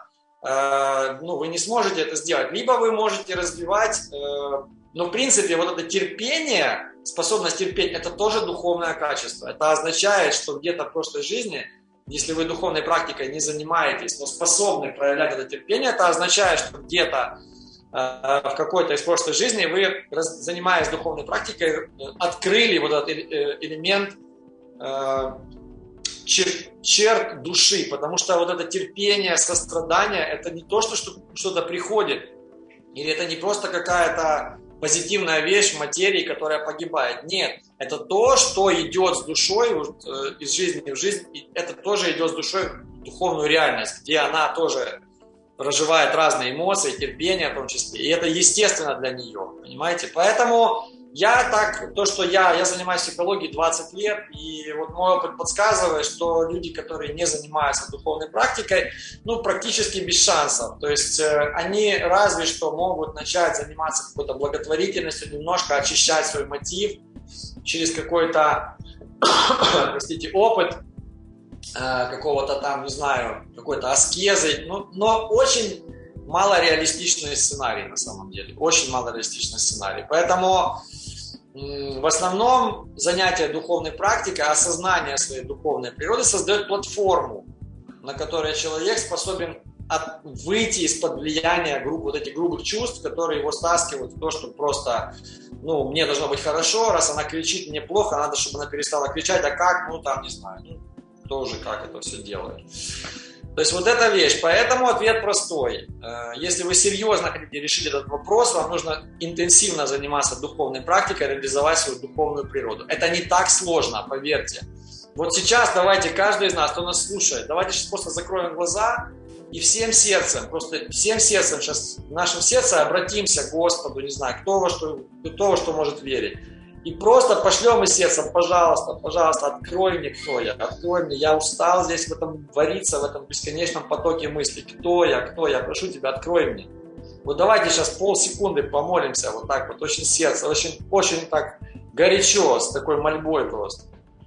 Э, ну, вы не сможете это сделать. Либо вы можете развивать... Э, но в принципе вот это терпение, способность терпеть, это тоже духовное качество. Это означает, что где-то в прошлой жизни... Если вы духовной практикой не занимаетесь, но способны проявлять это терпение, это означает, что где-то э, в какой-то из прошлой жизни вы, занимаясь духовной практикой, открыли вот этот элемент э, чер, черт души, потому что вот это терпение, сострадание, это не то, что что-то приходит, или это не просто какая-то позитивная вещь в материи, которая погибает. Нет, это то, что идет с душой вот, э, из жизни в жизнь, и это тоже идет с душой в духовную реальность, где она тоже проживает разные эмоции, терпение в том числе, и это естественно для нее, понимаете? Поэтому я так, то, что я, я занимаюсь психологией двадцать лет, и вот мой опыт подсказывает, что люди, которые не занимаются духовной практикой, ну, практически без шансов. То есть э, они разве что могут начать заниматься какой-то благотворительностью, немножко очищать свой мотив через какой-то, простите, опыт э, какого-то там, не знаю, какой-то аскезы, ну, но очень мало реалистичный сценарий на самом деле, очень мало реалистичный сценарий. Поэтому в основном занятие духовной практикой, осознание своей духовной природы создает платформу, на которой человек способен от, выйти из-под влияния груб, вот этих грубых чувств, которые его стаскивают в то, что просто, ну, мне должно быть хорошо, раз она кричит, мне плохо, надо, чтобы она перестала кричать, а как, ну, там, не знаю, ну, тоже как это все делает. То есть вот эта вещь. Поэтому ответ простой. Если вы серьезно хотите решить этот вопрос, вам нужно интенсивно заниматься духовной практикой, реализовать свою духовную природу. Это не так сложно, поверьте. Вот сейчас давайте, каждый из нас, кто нас слушает, давайте сейчас просто закроем глаза и всем сердцем, просто всем сердцем сейчас в нашем сердце обратимся к Господу, не знаю, кто во что, кто во что может верить. И просто пошлем из сердца, пожалуйста, пожалуйста, открой мне, кто я, открой мне, я устал здесь в этом вариться, в этом бесконечном потоке мыслей, кто я, кто я, прошу тебя, открой мне. Вот давайте сейчас полсекунды помолимся, вот так вот, очень сердце, очень, очень так горячо, с такой мольбой просто.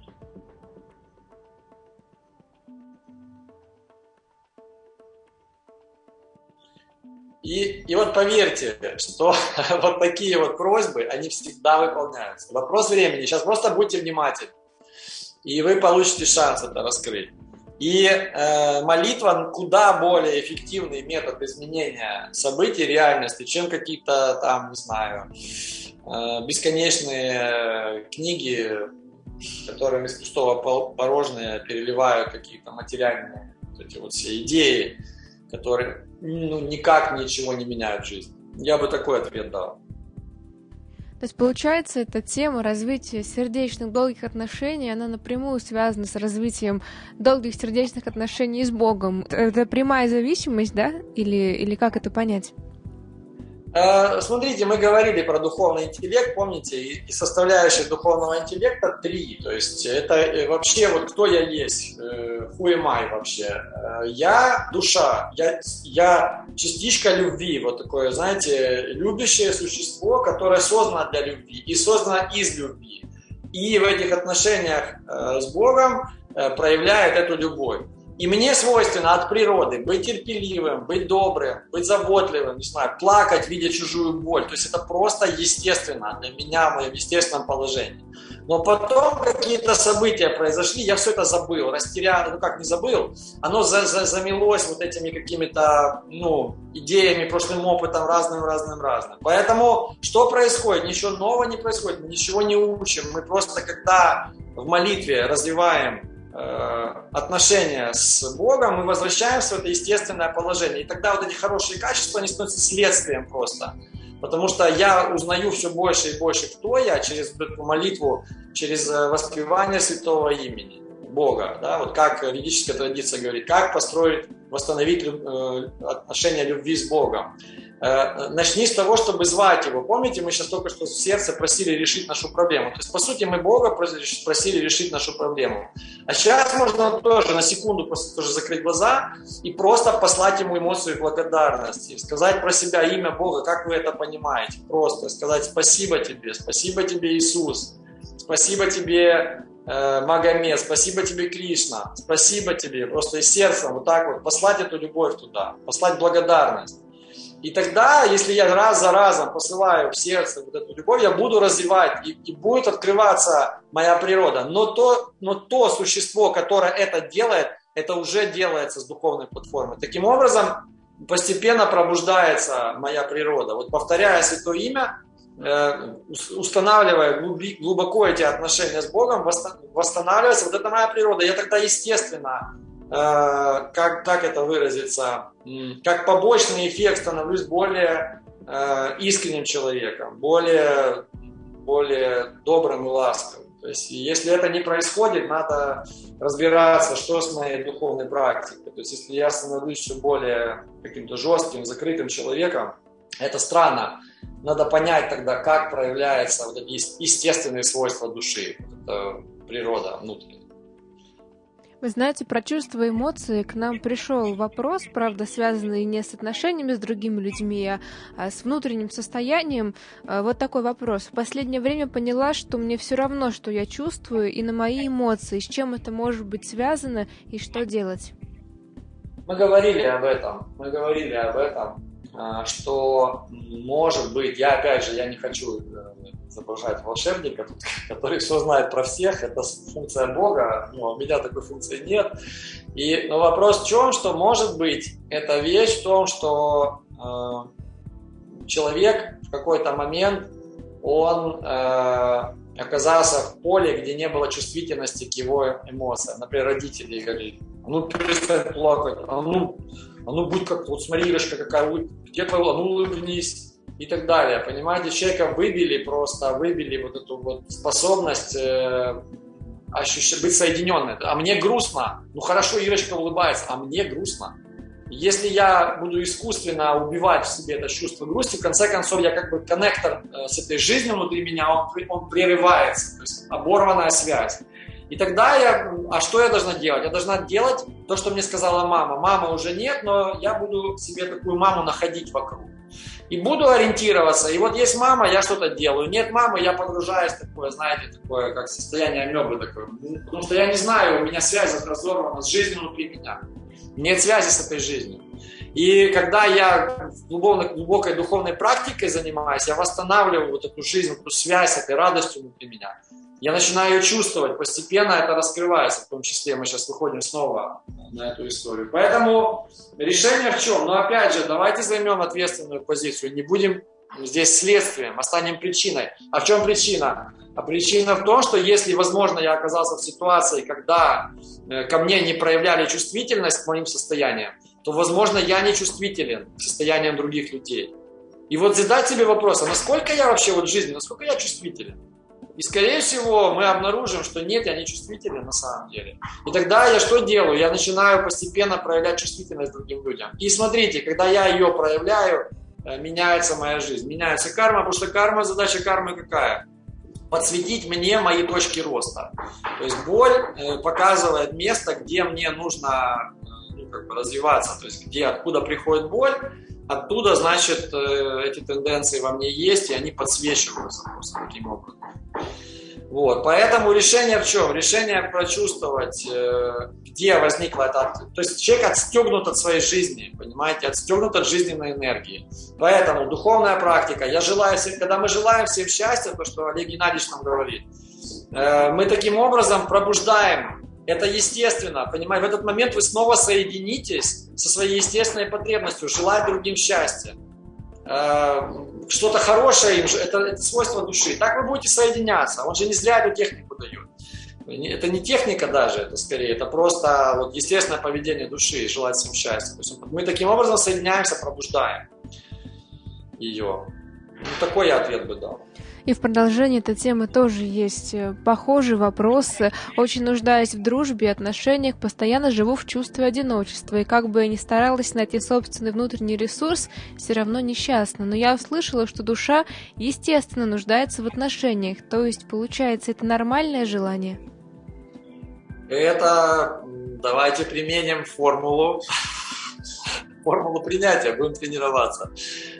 И, и вот поверьте, что вот такие вот просьбы, они всегда выполняются. Вопрос времени. Сейчас просто будьте внимательны, и вы получите шанс это раскрыть. И э, молитва куда более эффективный метод изменения событий, реальности, чем какие-то там, не знаю, э, бесконечные книги, которыми из пустого порожнее переливают какие-то материальные вот эти вот все идеи, которые ну, никак ничего не меняют в жизни. Я бы такой ответ дал. То есть, получается, эта тема развития сердечных долгих отношений, она напрямую связана с развитием долгих сердечных отношений с Богом. Это прямая зависимость, да? Или, или как это понять? Смотрите, мы говорили про духовный интеллект, помните, и составляющие духовного интеллекта три. То есть это вообще вот кто я есть, who am I вообще. Я душа, я, я частичка любви, вот такое, знаете, любящее существо, которое создано для любви и создано из любви. И в этих отношениях с Богом проявляет эту любовь. И мне свойственно от природы быть терпеливым, быть добрым, быть заботливым, не знаю, плакать, видя чужую боль. То есть это просто естественно для меня, в моем естественном положении. Но потом какие-то события произошли, я все это забыл, растерял, ну как не забыл, оно за, за, замелось вот этими какими-то, ну, идеями, прошлым опытом, разным-разным-разным. Поэтому что происходит? Ничего нового не происходит, мы ничего не учим. Мы просто когда в молитве развиваем отношения с Богом, мы возвращаемся в это естественное положение. И тогда вот эти хорошие качества, они становятся следствием просто. Потому что я узнаю все больше и больше, кто я, через эту молитву, через воспевание святого имени Бога. Да? Вот как ведическая традиция говорит, как построить, восстановить отношения любви с Богом. Начни с того, чтобы звать Его. Помните, мы сейчас только что в сердце просили решить нашу проблему. То есть, по сути, мы Бога просили решить нашу проблему. А сейчас можно тоже на секунду просто тоже закрыть глаза и просто послать Ему эмоцию благодарности. Сказать про себя имя Бога, как вы это понимаете. Просто сказать спасибо Тебе, спасибо Тебе, Иисус, спасибо Тебе, э, Магомед, спасибо Тебе, Кришна, спасибо Тебе. Просто из сердца вот так вот послать эту любовь туда, послать благодарность. И тогда, если я раз за разом посылаю в сердце вот эту любовь, я буду развивать, и, и будет открываться моя природа. Но то, но то существо, которое это делает, это уже делается с духовной платформы. Таким образом, постепенно пробуждается моя природа. Вот повторяя святое имя, э, устанавливая глуби, глубоко эти отношения с Богом, восстанавливается вот эта моя природа. Я тогда, естественно, как, как это выразиться, как побочный эффект становлюсь более э, искренним человеком, более, более добрым и ласковым. То есть, если это не происходит, надо разбираться, что с моей духовной практикой. То есть, если я становлюсь все более каким-то жестким, закрытым человеком, это странно. Надо понять тогда, как проявляются вот эти естественные свойства души, вот эта природа внутренняя. Вы знаете, про чувства и эмоции к нам пришел вопрос, правда, связанный не с отношениями с другими людьми, а с внутренним состоянием. Вот такой вопрос. В последнее время поняла, что мне все равно, что я чувствую, и на мои эмоции. С чем это может быть связано и что делать? Мы говорили об этом. Мы говорили об этом, что может быть, я опять же, я не хочу изображать волшебника, который все знает про всех, это функция Бога, но у меня такой функции нет. И, но вопрос в чем, что может быть, эта вещь в том, что э, человек в какой-то момент, он э, оказался в поле, где не было чувствительности к его эмоциям. Например, родители говорили, а ну перестань плакать, а ну, а ну будь как, вот смотри, Ирочка какая, где твоя, а ну улыбнись. И так далее. Понимаете, человека выбили просто, выбили вот эту вот способность э, ощущать, быть соединенным. А мне грустно. Ну хорошо, Ирочка улыбается, а мне грустно. Если я буду искусственно убивать в себе это чувство грусти, в конце концов я как бы коннектор э, с этой жизнью внутри меня, он, он прерывается. То есть оборванная связь. И тогда я, а что я должна делать? Я должна делать то, что мне сказала мама. Мамы уже нет, но я буду себе такую маму находить вокруг. И буду ориентироваться. И вот есть мама, я что-то делаю. Нет мамы, я погружаюсь в такое, знаете, такое, как состояние амебы такое. Потому что я не знаю, у меня связь разорвана с жизнью внутри меня. Нет связи с этой жизнью. И когда я глубокой, глубокой духовной практикой занимаюсь, я восстанавливаю вот эту жизнь, эту связь, этой радостью внутри меня. Я начинаю ее чувствовать, постепенно это раскрывается, в том числе мы сейчас выходим снова на эту историю. Поэтому решение в чем? Но опять же, давайте займем ответственную позицию, не будем здесь следствием, а станем причиной. А в чем причина? А причина в том, что если, возможно, я оказался в ситуации, когда ко мне не проявляли чувствительность к моим состояниям, то, возможно, я не чувствителен к состояниям других людей. И вот задать себе вопрос, а насколько я вообще вот в жизни, насколько я чувствителен? И, скорее всего, мы обнаружим, что нет, я не чувствителен на самом деле. И тогда я что делаю? Я начинаю постепенно проявлять чувствительность другим людям. И смотрите, когда я ее проявляю, меняется моя жизнь, меняется карма, потому что карма, задача кармы какая? Подсветить мне мои точки роста. То есть боль показывает место, где мне нужно, ну, как бы развиваться, то есть где, откуда приходит боль, оттуда, значит, эти тенденции во мне есть, и они подсвечиваются просто таким образом. Вот, поэтому решение в чем? Решение прочувствовать, где возникла эта... То есть человек отстегнут от своей жизни, понимаете, отстегнут от жизненной энергии. Поэтому духовная практика. Я желаю всем, когда мы желаем всем счастья, то, что Олег Геннадьевич нам говорит, мы таким образом пробуждаем. Это естественно, понимаете, в этот момент вы снова соединитесь со своей естественной потребностью, желать другим счастья. Что-то хорошее им, это, это свойство души. Так вы будете соединяться. Он же не зря эту технику дает. Это не техника даже, это скорее, это просто вот естественное поведение души, желать всем счастья. То есть мы таким образом соединяемся, пробуждаем ее. Ну, такой я ответ бы дал. И в продолжении этой темы тоже есть похожий вопрос. Очень нуждаясь в дружбе и отношениях, постоянно живу в чувстве одиночества. И как бы я ни старалась найти собственный внутренний ресурс, все равно несчастна. Но я услышала, что душа естественно нуждается в отношениях. То есть, получается, это нормальное желание? Это давайте применим формулу. Формулу принятия, будем тренироваться.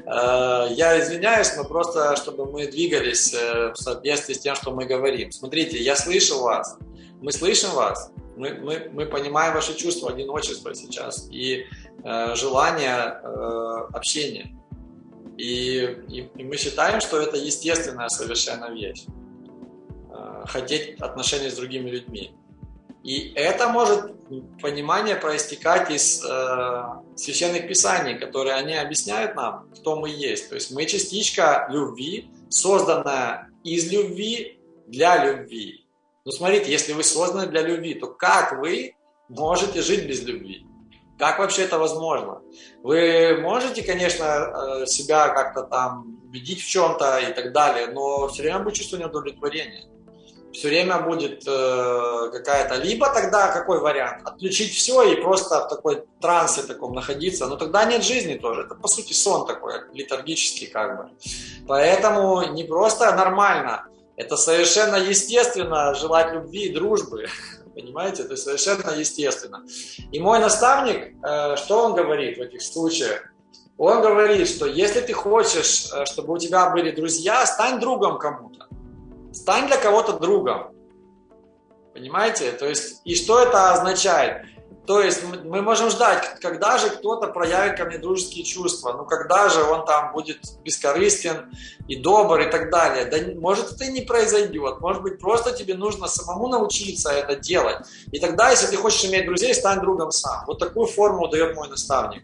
Я извиняюсь, но просто, чтобы мы двигались в соответствии с тем, что мы говорим. Смотрите, я слышу вас, мы слышим вас, мы, мы, мы понимаем ваши чувства одиночества сейчас и э, желание э, общения. И, и, и мы считаем, что это естественная совершенно вещь. Э, хотеть отношений с другими людьми. И это может понимание проистекать из э, священных писаний, которые они объясняют нам, кто мы есть. То есть мы частичка любви, созданная из любви для любви. Ну смотрите, если вы созданы для любви, то как вы можете жить без любви? Как вообще это возможно? Вы можете, конечно, себя как-то там убедить в чем-то и так далее, но все время будет чувство неудовлетворения. Все время будет э, какая-то... Либо тогда какой вариант? Отключить все и просто в такой трансе таком находиться. Но тогда нет жизни тоже. Это, по сути, сон такой, летаргический как бы. Поэтому не просто нормально. Это совершенно естественно желать любви и дружбы. Понимаете? Это совершенно естественно. И мой наставник, э, что он говорит в этих случаях? Он говорит, что если ты хочешь, чтобы у тебя были друзья, стань другом кому-то. Стань для кого-то другом. Понимаете? То есть, и что это означает? То есть мы можем ждать, когда же кто-то проявит ко мне дружеские чувства, ну когда же он там будет бескорыстен и добр и так далее. Да, может, это и не произойдет. Может быть, просто тебе нужно самому научиться это делать. И тогда, если ты хочешь иметь друзей, стань другом сам. Вот такую формулу дает мой наставник.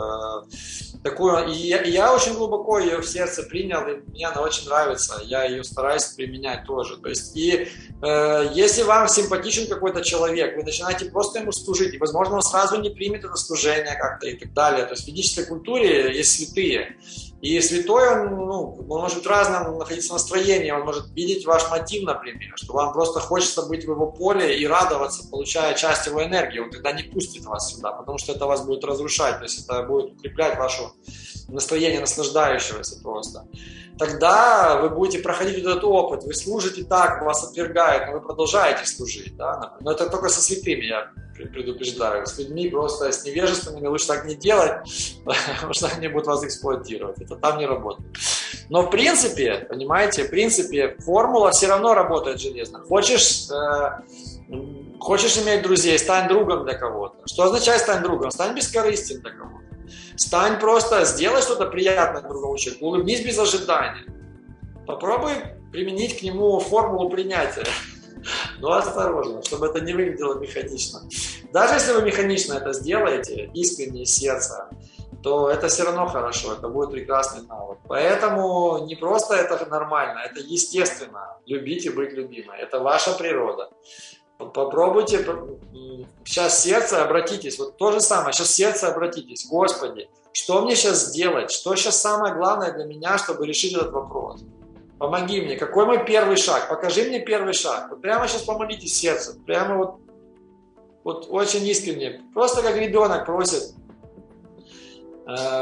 Такую, и я, и я очень глубоко ее в сердце принял, и мне она очень нравится. Я ее стараюсь применять тоже. То есть, и э, если вам симпатичен какой-то человек, вы начинаете просто ему служить, и, возможно, он сразу не примет это служение как-то и так далее. То есть в ведической культуре есть святые. И святой, он, ну, он может в разном находиться настроении, он может видеть ваш мотив, например, что вам просто хочется быть в его поле и радоваться, получая часть его энергии. Он тогда не пустит вас сюда, потому что это вас будет разрушать, то есть это будет укреплять ваше настроение наслаждающегося просто. Тогда вы будете проходить этот опыт, вы служите так, вас отвергают, но вы продолжаете служить. Да? Но это только со святыми, я предупреждаю. С людьми просто, с невежественными лучше так не делать, потому что они будут вас эксплуатировать. Это там не работает. Но в принципе, понимаете, в принципе, формула все равно работает железно. Хочешь, э, хочешь иметь друзей, стань другом для кого-то. Что означает стань другом? Стань бескорыстен для кого-то. Стань просто, сделай что-то приятное другому человеку, улыбнись без ожидания. Попробуй применить к нему формулу принятия. Но осторожно, чтобы это не выглядело механично. Даже если вы механично это сделаете, искренне из сердца, то это все равно хорошо, это будет прекрасный навык. Поэтому не просто это нормально, это естественно. Любить и быть любимой. Это ваша природа. Попробуйте сейчас сердце обратитесь, вот то же самое, сейчас сердце обратитесь, Господи, что мне сейчас сделать, что сейчас самое главное для меня, чтобы решить этот вопрос? Помоги мне, какой мой первый шаг, покажи мне первый шаг. Вот прямо сейчас помолитесь сердцем, прямо вот, вот очень искренне, просто как ребенок просит,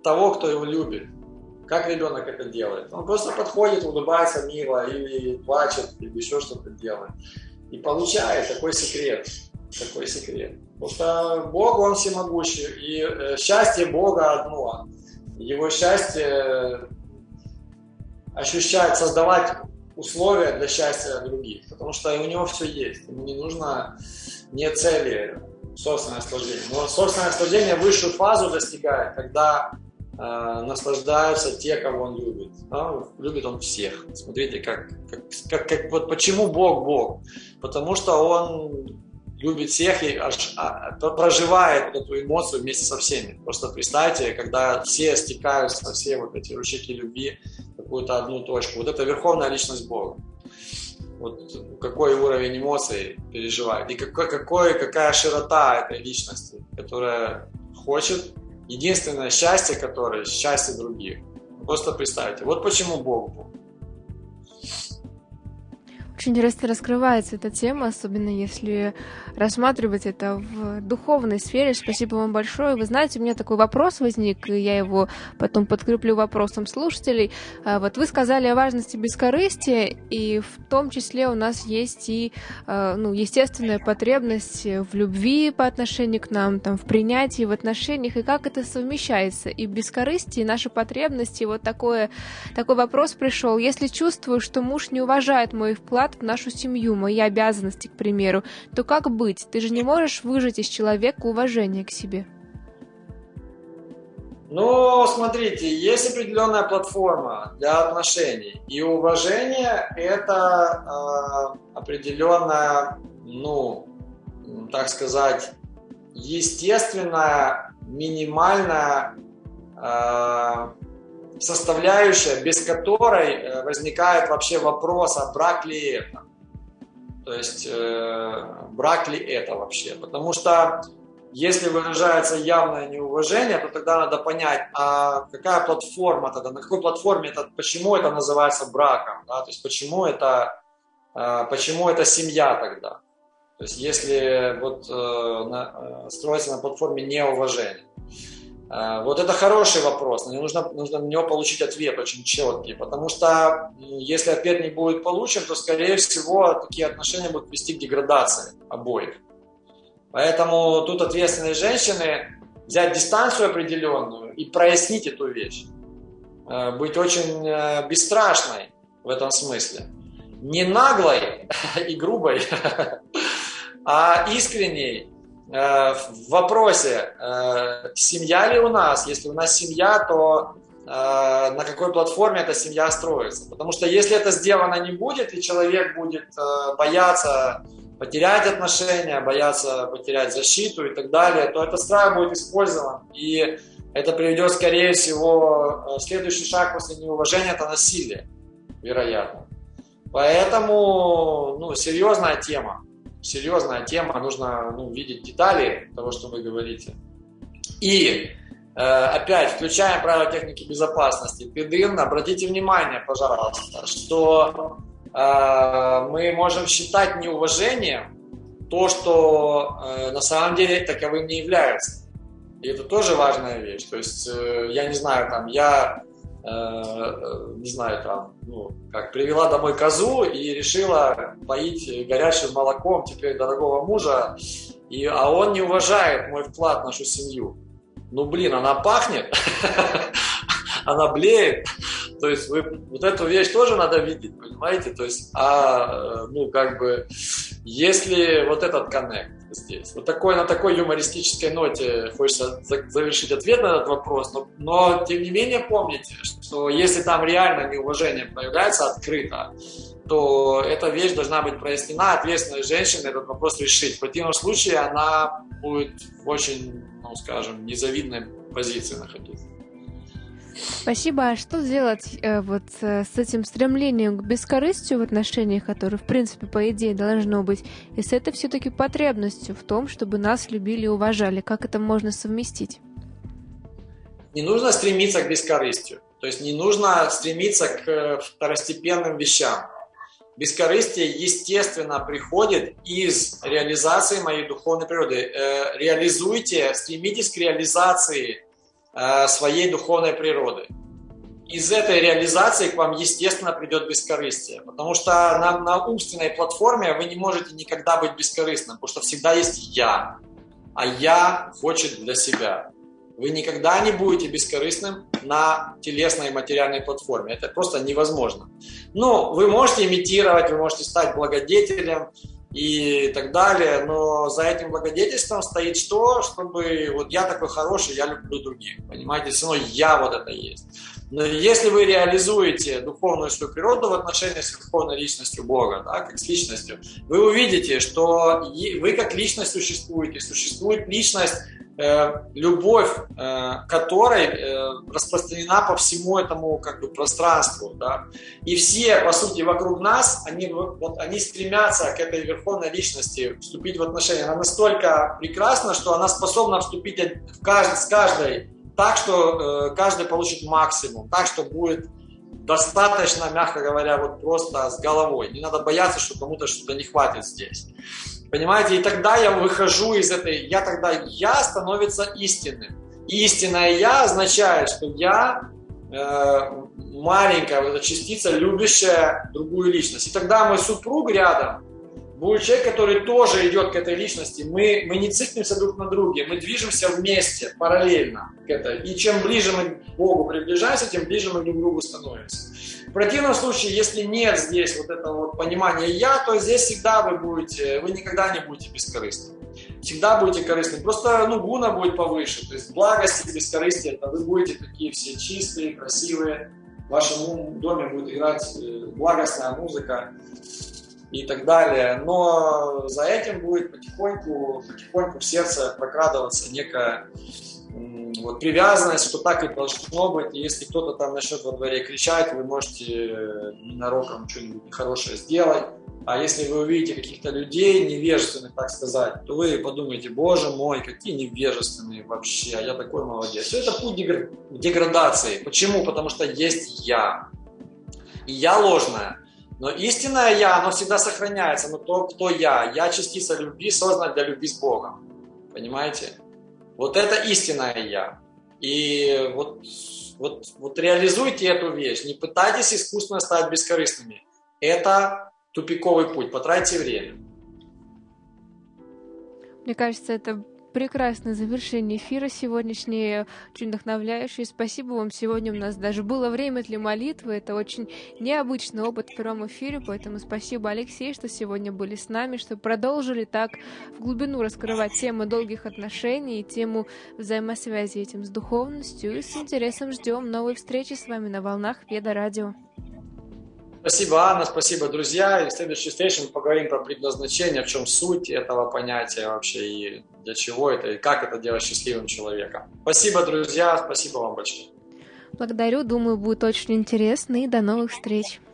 того, кто его любит. Как ребенок это делает? Он просто подходит, улыбается мило, или плачет, или еще что-то делает. И получает такой секрет. Такой секрет. Потому что Бог, Он всемогущий. И э, счастье Бога одно. Его счастье ощущать, создавать условия для счастья других. Потому что у него все есть. Ему не нужно, нет цели собственное наслаждение. Но собственное наслаждение высшую фазу достигает, когда э, наслаждаются те, кого он любит. Да? Любит он всех. Смотрите, как, как, как, как вот почему Бог Бог? Потому что он любит всех и аж, а, проживает вот эту эмоцию вместе со всеми. Просто представьте, когда все стекаются, все вот эти ручейки любви в какую-то одну точку. Вот это верховная личность Бога. Вот какой уровень эмоций переживает. И какой, какой, какая широта этой личности, которая хочет, единственное счастье которое, счастье других. Просто представьте. Вот почему Бог Бог. Очень интересно раскрывается эта тема, особенно если рассматривать это в духовной сфере. Спасибо вам большое. Вы знаете, у меня такой вопрос возник, и я его потом подкреплю вопросом слушателей. Вот вы сказали о важности бескорыстия, и в том числе у нас есть и ну, естественная потребность в любви по отношению к нам, там, в принятии, в отношениях, и как это совмещается. И бескорыстие, и наши потребности. Вот такое, такой вопрос пришел. Если чувствую, что муж не уважает мой вклад в нашу семью, мои обязанности, к примеру, то как быть? Ты же не можешь выжать из человека уважение к себе. Ну, смотрите, есть определенная платформа для отношений. И уважение – это э, определенная, ну, так сказать, естественная, минимальная э, составляющая, без которой возникает вообще вопрос, а брак ли это? То есть, э, брак ли это вообще? Потому что если выражается явное неуважение, то тогда надо понять, а какая платформа тогда, на какой платформе это, почему это называется браком, да? То есть, почему это, э, почему это семья тогда? То есть, если вот э, на, строится на платформе неуважения. Вот это хороший вопрос, но нужно, нужно на него получить ответ очень четкий, потому что если ответ не будет получен, то, скорее всего, такие отношения будут вести к деградации обоих. Поэтому тут ответственные женщины взять дистанцию определенную и прояснить эту вещь, быть очень бесстрашной в этом смысле. Не наглой и грубой, а искренней. В вопросе, семья ли у нас, если у нас семья, то на какой платформе эта семья строится. Потому что если это сделано не будет, и человек будет бояться потерять отношения, бояться потерять защиту и так далее, то этот страх будет использован. И это приведет, скорее всего, следующий шаг после неуважения – это насилие, вероятно. Поэтому, ну, серьезная тема. Серьезная тема, нужно ну, видеть детали того, что вы говорите. И э, опять включаем правила техники безопасности. Пидын, обратите внимание, пожалуйста, что э, мы можем считать неуважением то, что э, на самом деле таковым не является. И это тоже важная вещь. То есть, э, я не знаю, там, я не знаю, там, ну, как привела домой козу и решила поить горячим молоком теперь дорогого мужа, и, а он не уважает мой вклад в нашу семью. Ну, блин, она пахнет, она блеет. То есть вы, вот эту вещь тоже надо видеть, понимаете? То есть, а, ну, как бы, если вот этот коннект здесь, вот такой, на такой юмористической ноте хочется завершить ответ на этот вопрос, но, но тем не менее помните, что если там реально неуважение проявляется открыто, то эта вещь должна быть прояснена, ответственная женщина этот вопрос решить. В противном случае она будет в очень, ну, скажем, незавидной позиции находиться. Спасибо. А что сделать э, вот э, с этим стремлением к бескорыстию в отношениях, которое, в принципе, по идее должно быть, и с этой все-таки потребностью в том, чтобы нас любили и уважали? Как это можно совместить? Не нужно стремиться к бескорыстию. То есть не нужно стремиться к второстепенным вещам. Бескорыстие, естественно, приходит из реализации моей духовной природы. Э, реализуйте, стремитесь к реализации э, своей духовной природы. Из этой реализации к вам, естественно, придет бескорыстие. Потому что на, на умственной платформе вы не можете никогда быть бескорыстным, потому что всегда есть «я». А «я» хочет для себя. Вы никогда не будете бескорыстным на телесной и материальной платформе. Это просто невозможно. Ну, вы можете имитировать, вы можете стать благодетелем и так далее, но за этим благодетельством стоит что? Чтобы вот я такой хороший, я люблю других. Понимаете, все равно «я» вот это есть. Но если вы реализуете духовную свою природу в отношении с верховной личностью Бога, да, как с личностью, вы увидите, что вы как личность существуете. Существует личность, э, любовь э, которой э, распространена по всему этому как бы пространству. Да. И все, по сути, вокруг нас, они, вот, они стремятся к этой верховной личности, вступить в отношения. Она настолько прекрасна, что она способна вступить в кажд, с каждой так, что э, каждый получит максимум, так, что будет достаточно, мягко говоря, вот просто с головой. Не надо бояться, что кому-то что-то не хватит здесь. Понимаете? И тогда я выхожу из этой, я тогда, я становится истинным. И истинное я означает, что я э, маленькая, вот эта частица, любящая другую личность. И тогда мой супруг рядом будет человек, который тоже идет к этой личности. Мы, мы не циклимся друг на друге, мы движемся вместе, параллельно к этой. И чем ближе мы к Богу приближаемся, тем ближе мы друг к другу становимся. В противном случае, если нет здесь вот этого вот понимания «я», то здесь всегда вы будете, вы никогда не будете бескорыстны. Всегда будете корыстны. Просто ну, гуна будет повыше. То есть благость и бескорыстие, это вы будете такие все чистые, красивые. В вашем доме будет играть благостная музыка и так далее. Но за этим будет потихоньку, потихоньку в сердце прокрадываться некая вот, привязанность, что так и должно быть. И если кто-то там начнет во дворе кричать, вы можете ненароком что-нибудь нехорошее сделать. А если вы увидите каких-то людей невежественных, так сказать, то вы подумаете: боже мой, какие невежественные вообще, а я такой молодец. Все это путь деградации. Почему? Потому что есть я. И я ложная. Но истинное я, оно всегда сохраняется. Но то, кто я? Я частица любви, создана для любви с Богом. Понимаете? Вот это истинное я. И вот, вот, вот реализуйте эту вещь. Не пытайтесь искусственно стать бескорыстными. Это тупиковый путь. Потратьте время. Мне кажется, это прекрасное завершение эфира сегодняшнее, очень вдохновляющее. Спасибо вам. Сегодня у нас даже было время для молитвы. Это очень необычный опыт в первом эфире, поэтому спасибо, Алексей, что сегодня были с нами, что продолжили так в глубину раскрывать тему долгих отношений и тему взаимосвязи этим с духовностью. И с интересом ждем новой встречи с вами на волнах Веда Радио. Спасибо, Анна, спасибо, друзья. И в следующей встрече мы поговорим про предназначение, в чем суть этого понятия вообще, и для чего это, и как это делать счастливым человеком. Спасибо, друзья, спасибо вам большое. Благодарю, думаю, будет очень интересно, и до новых встреч.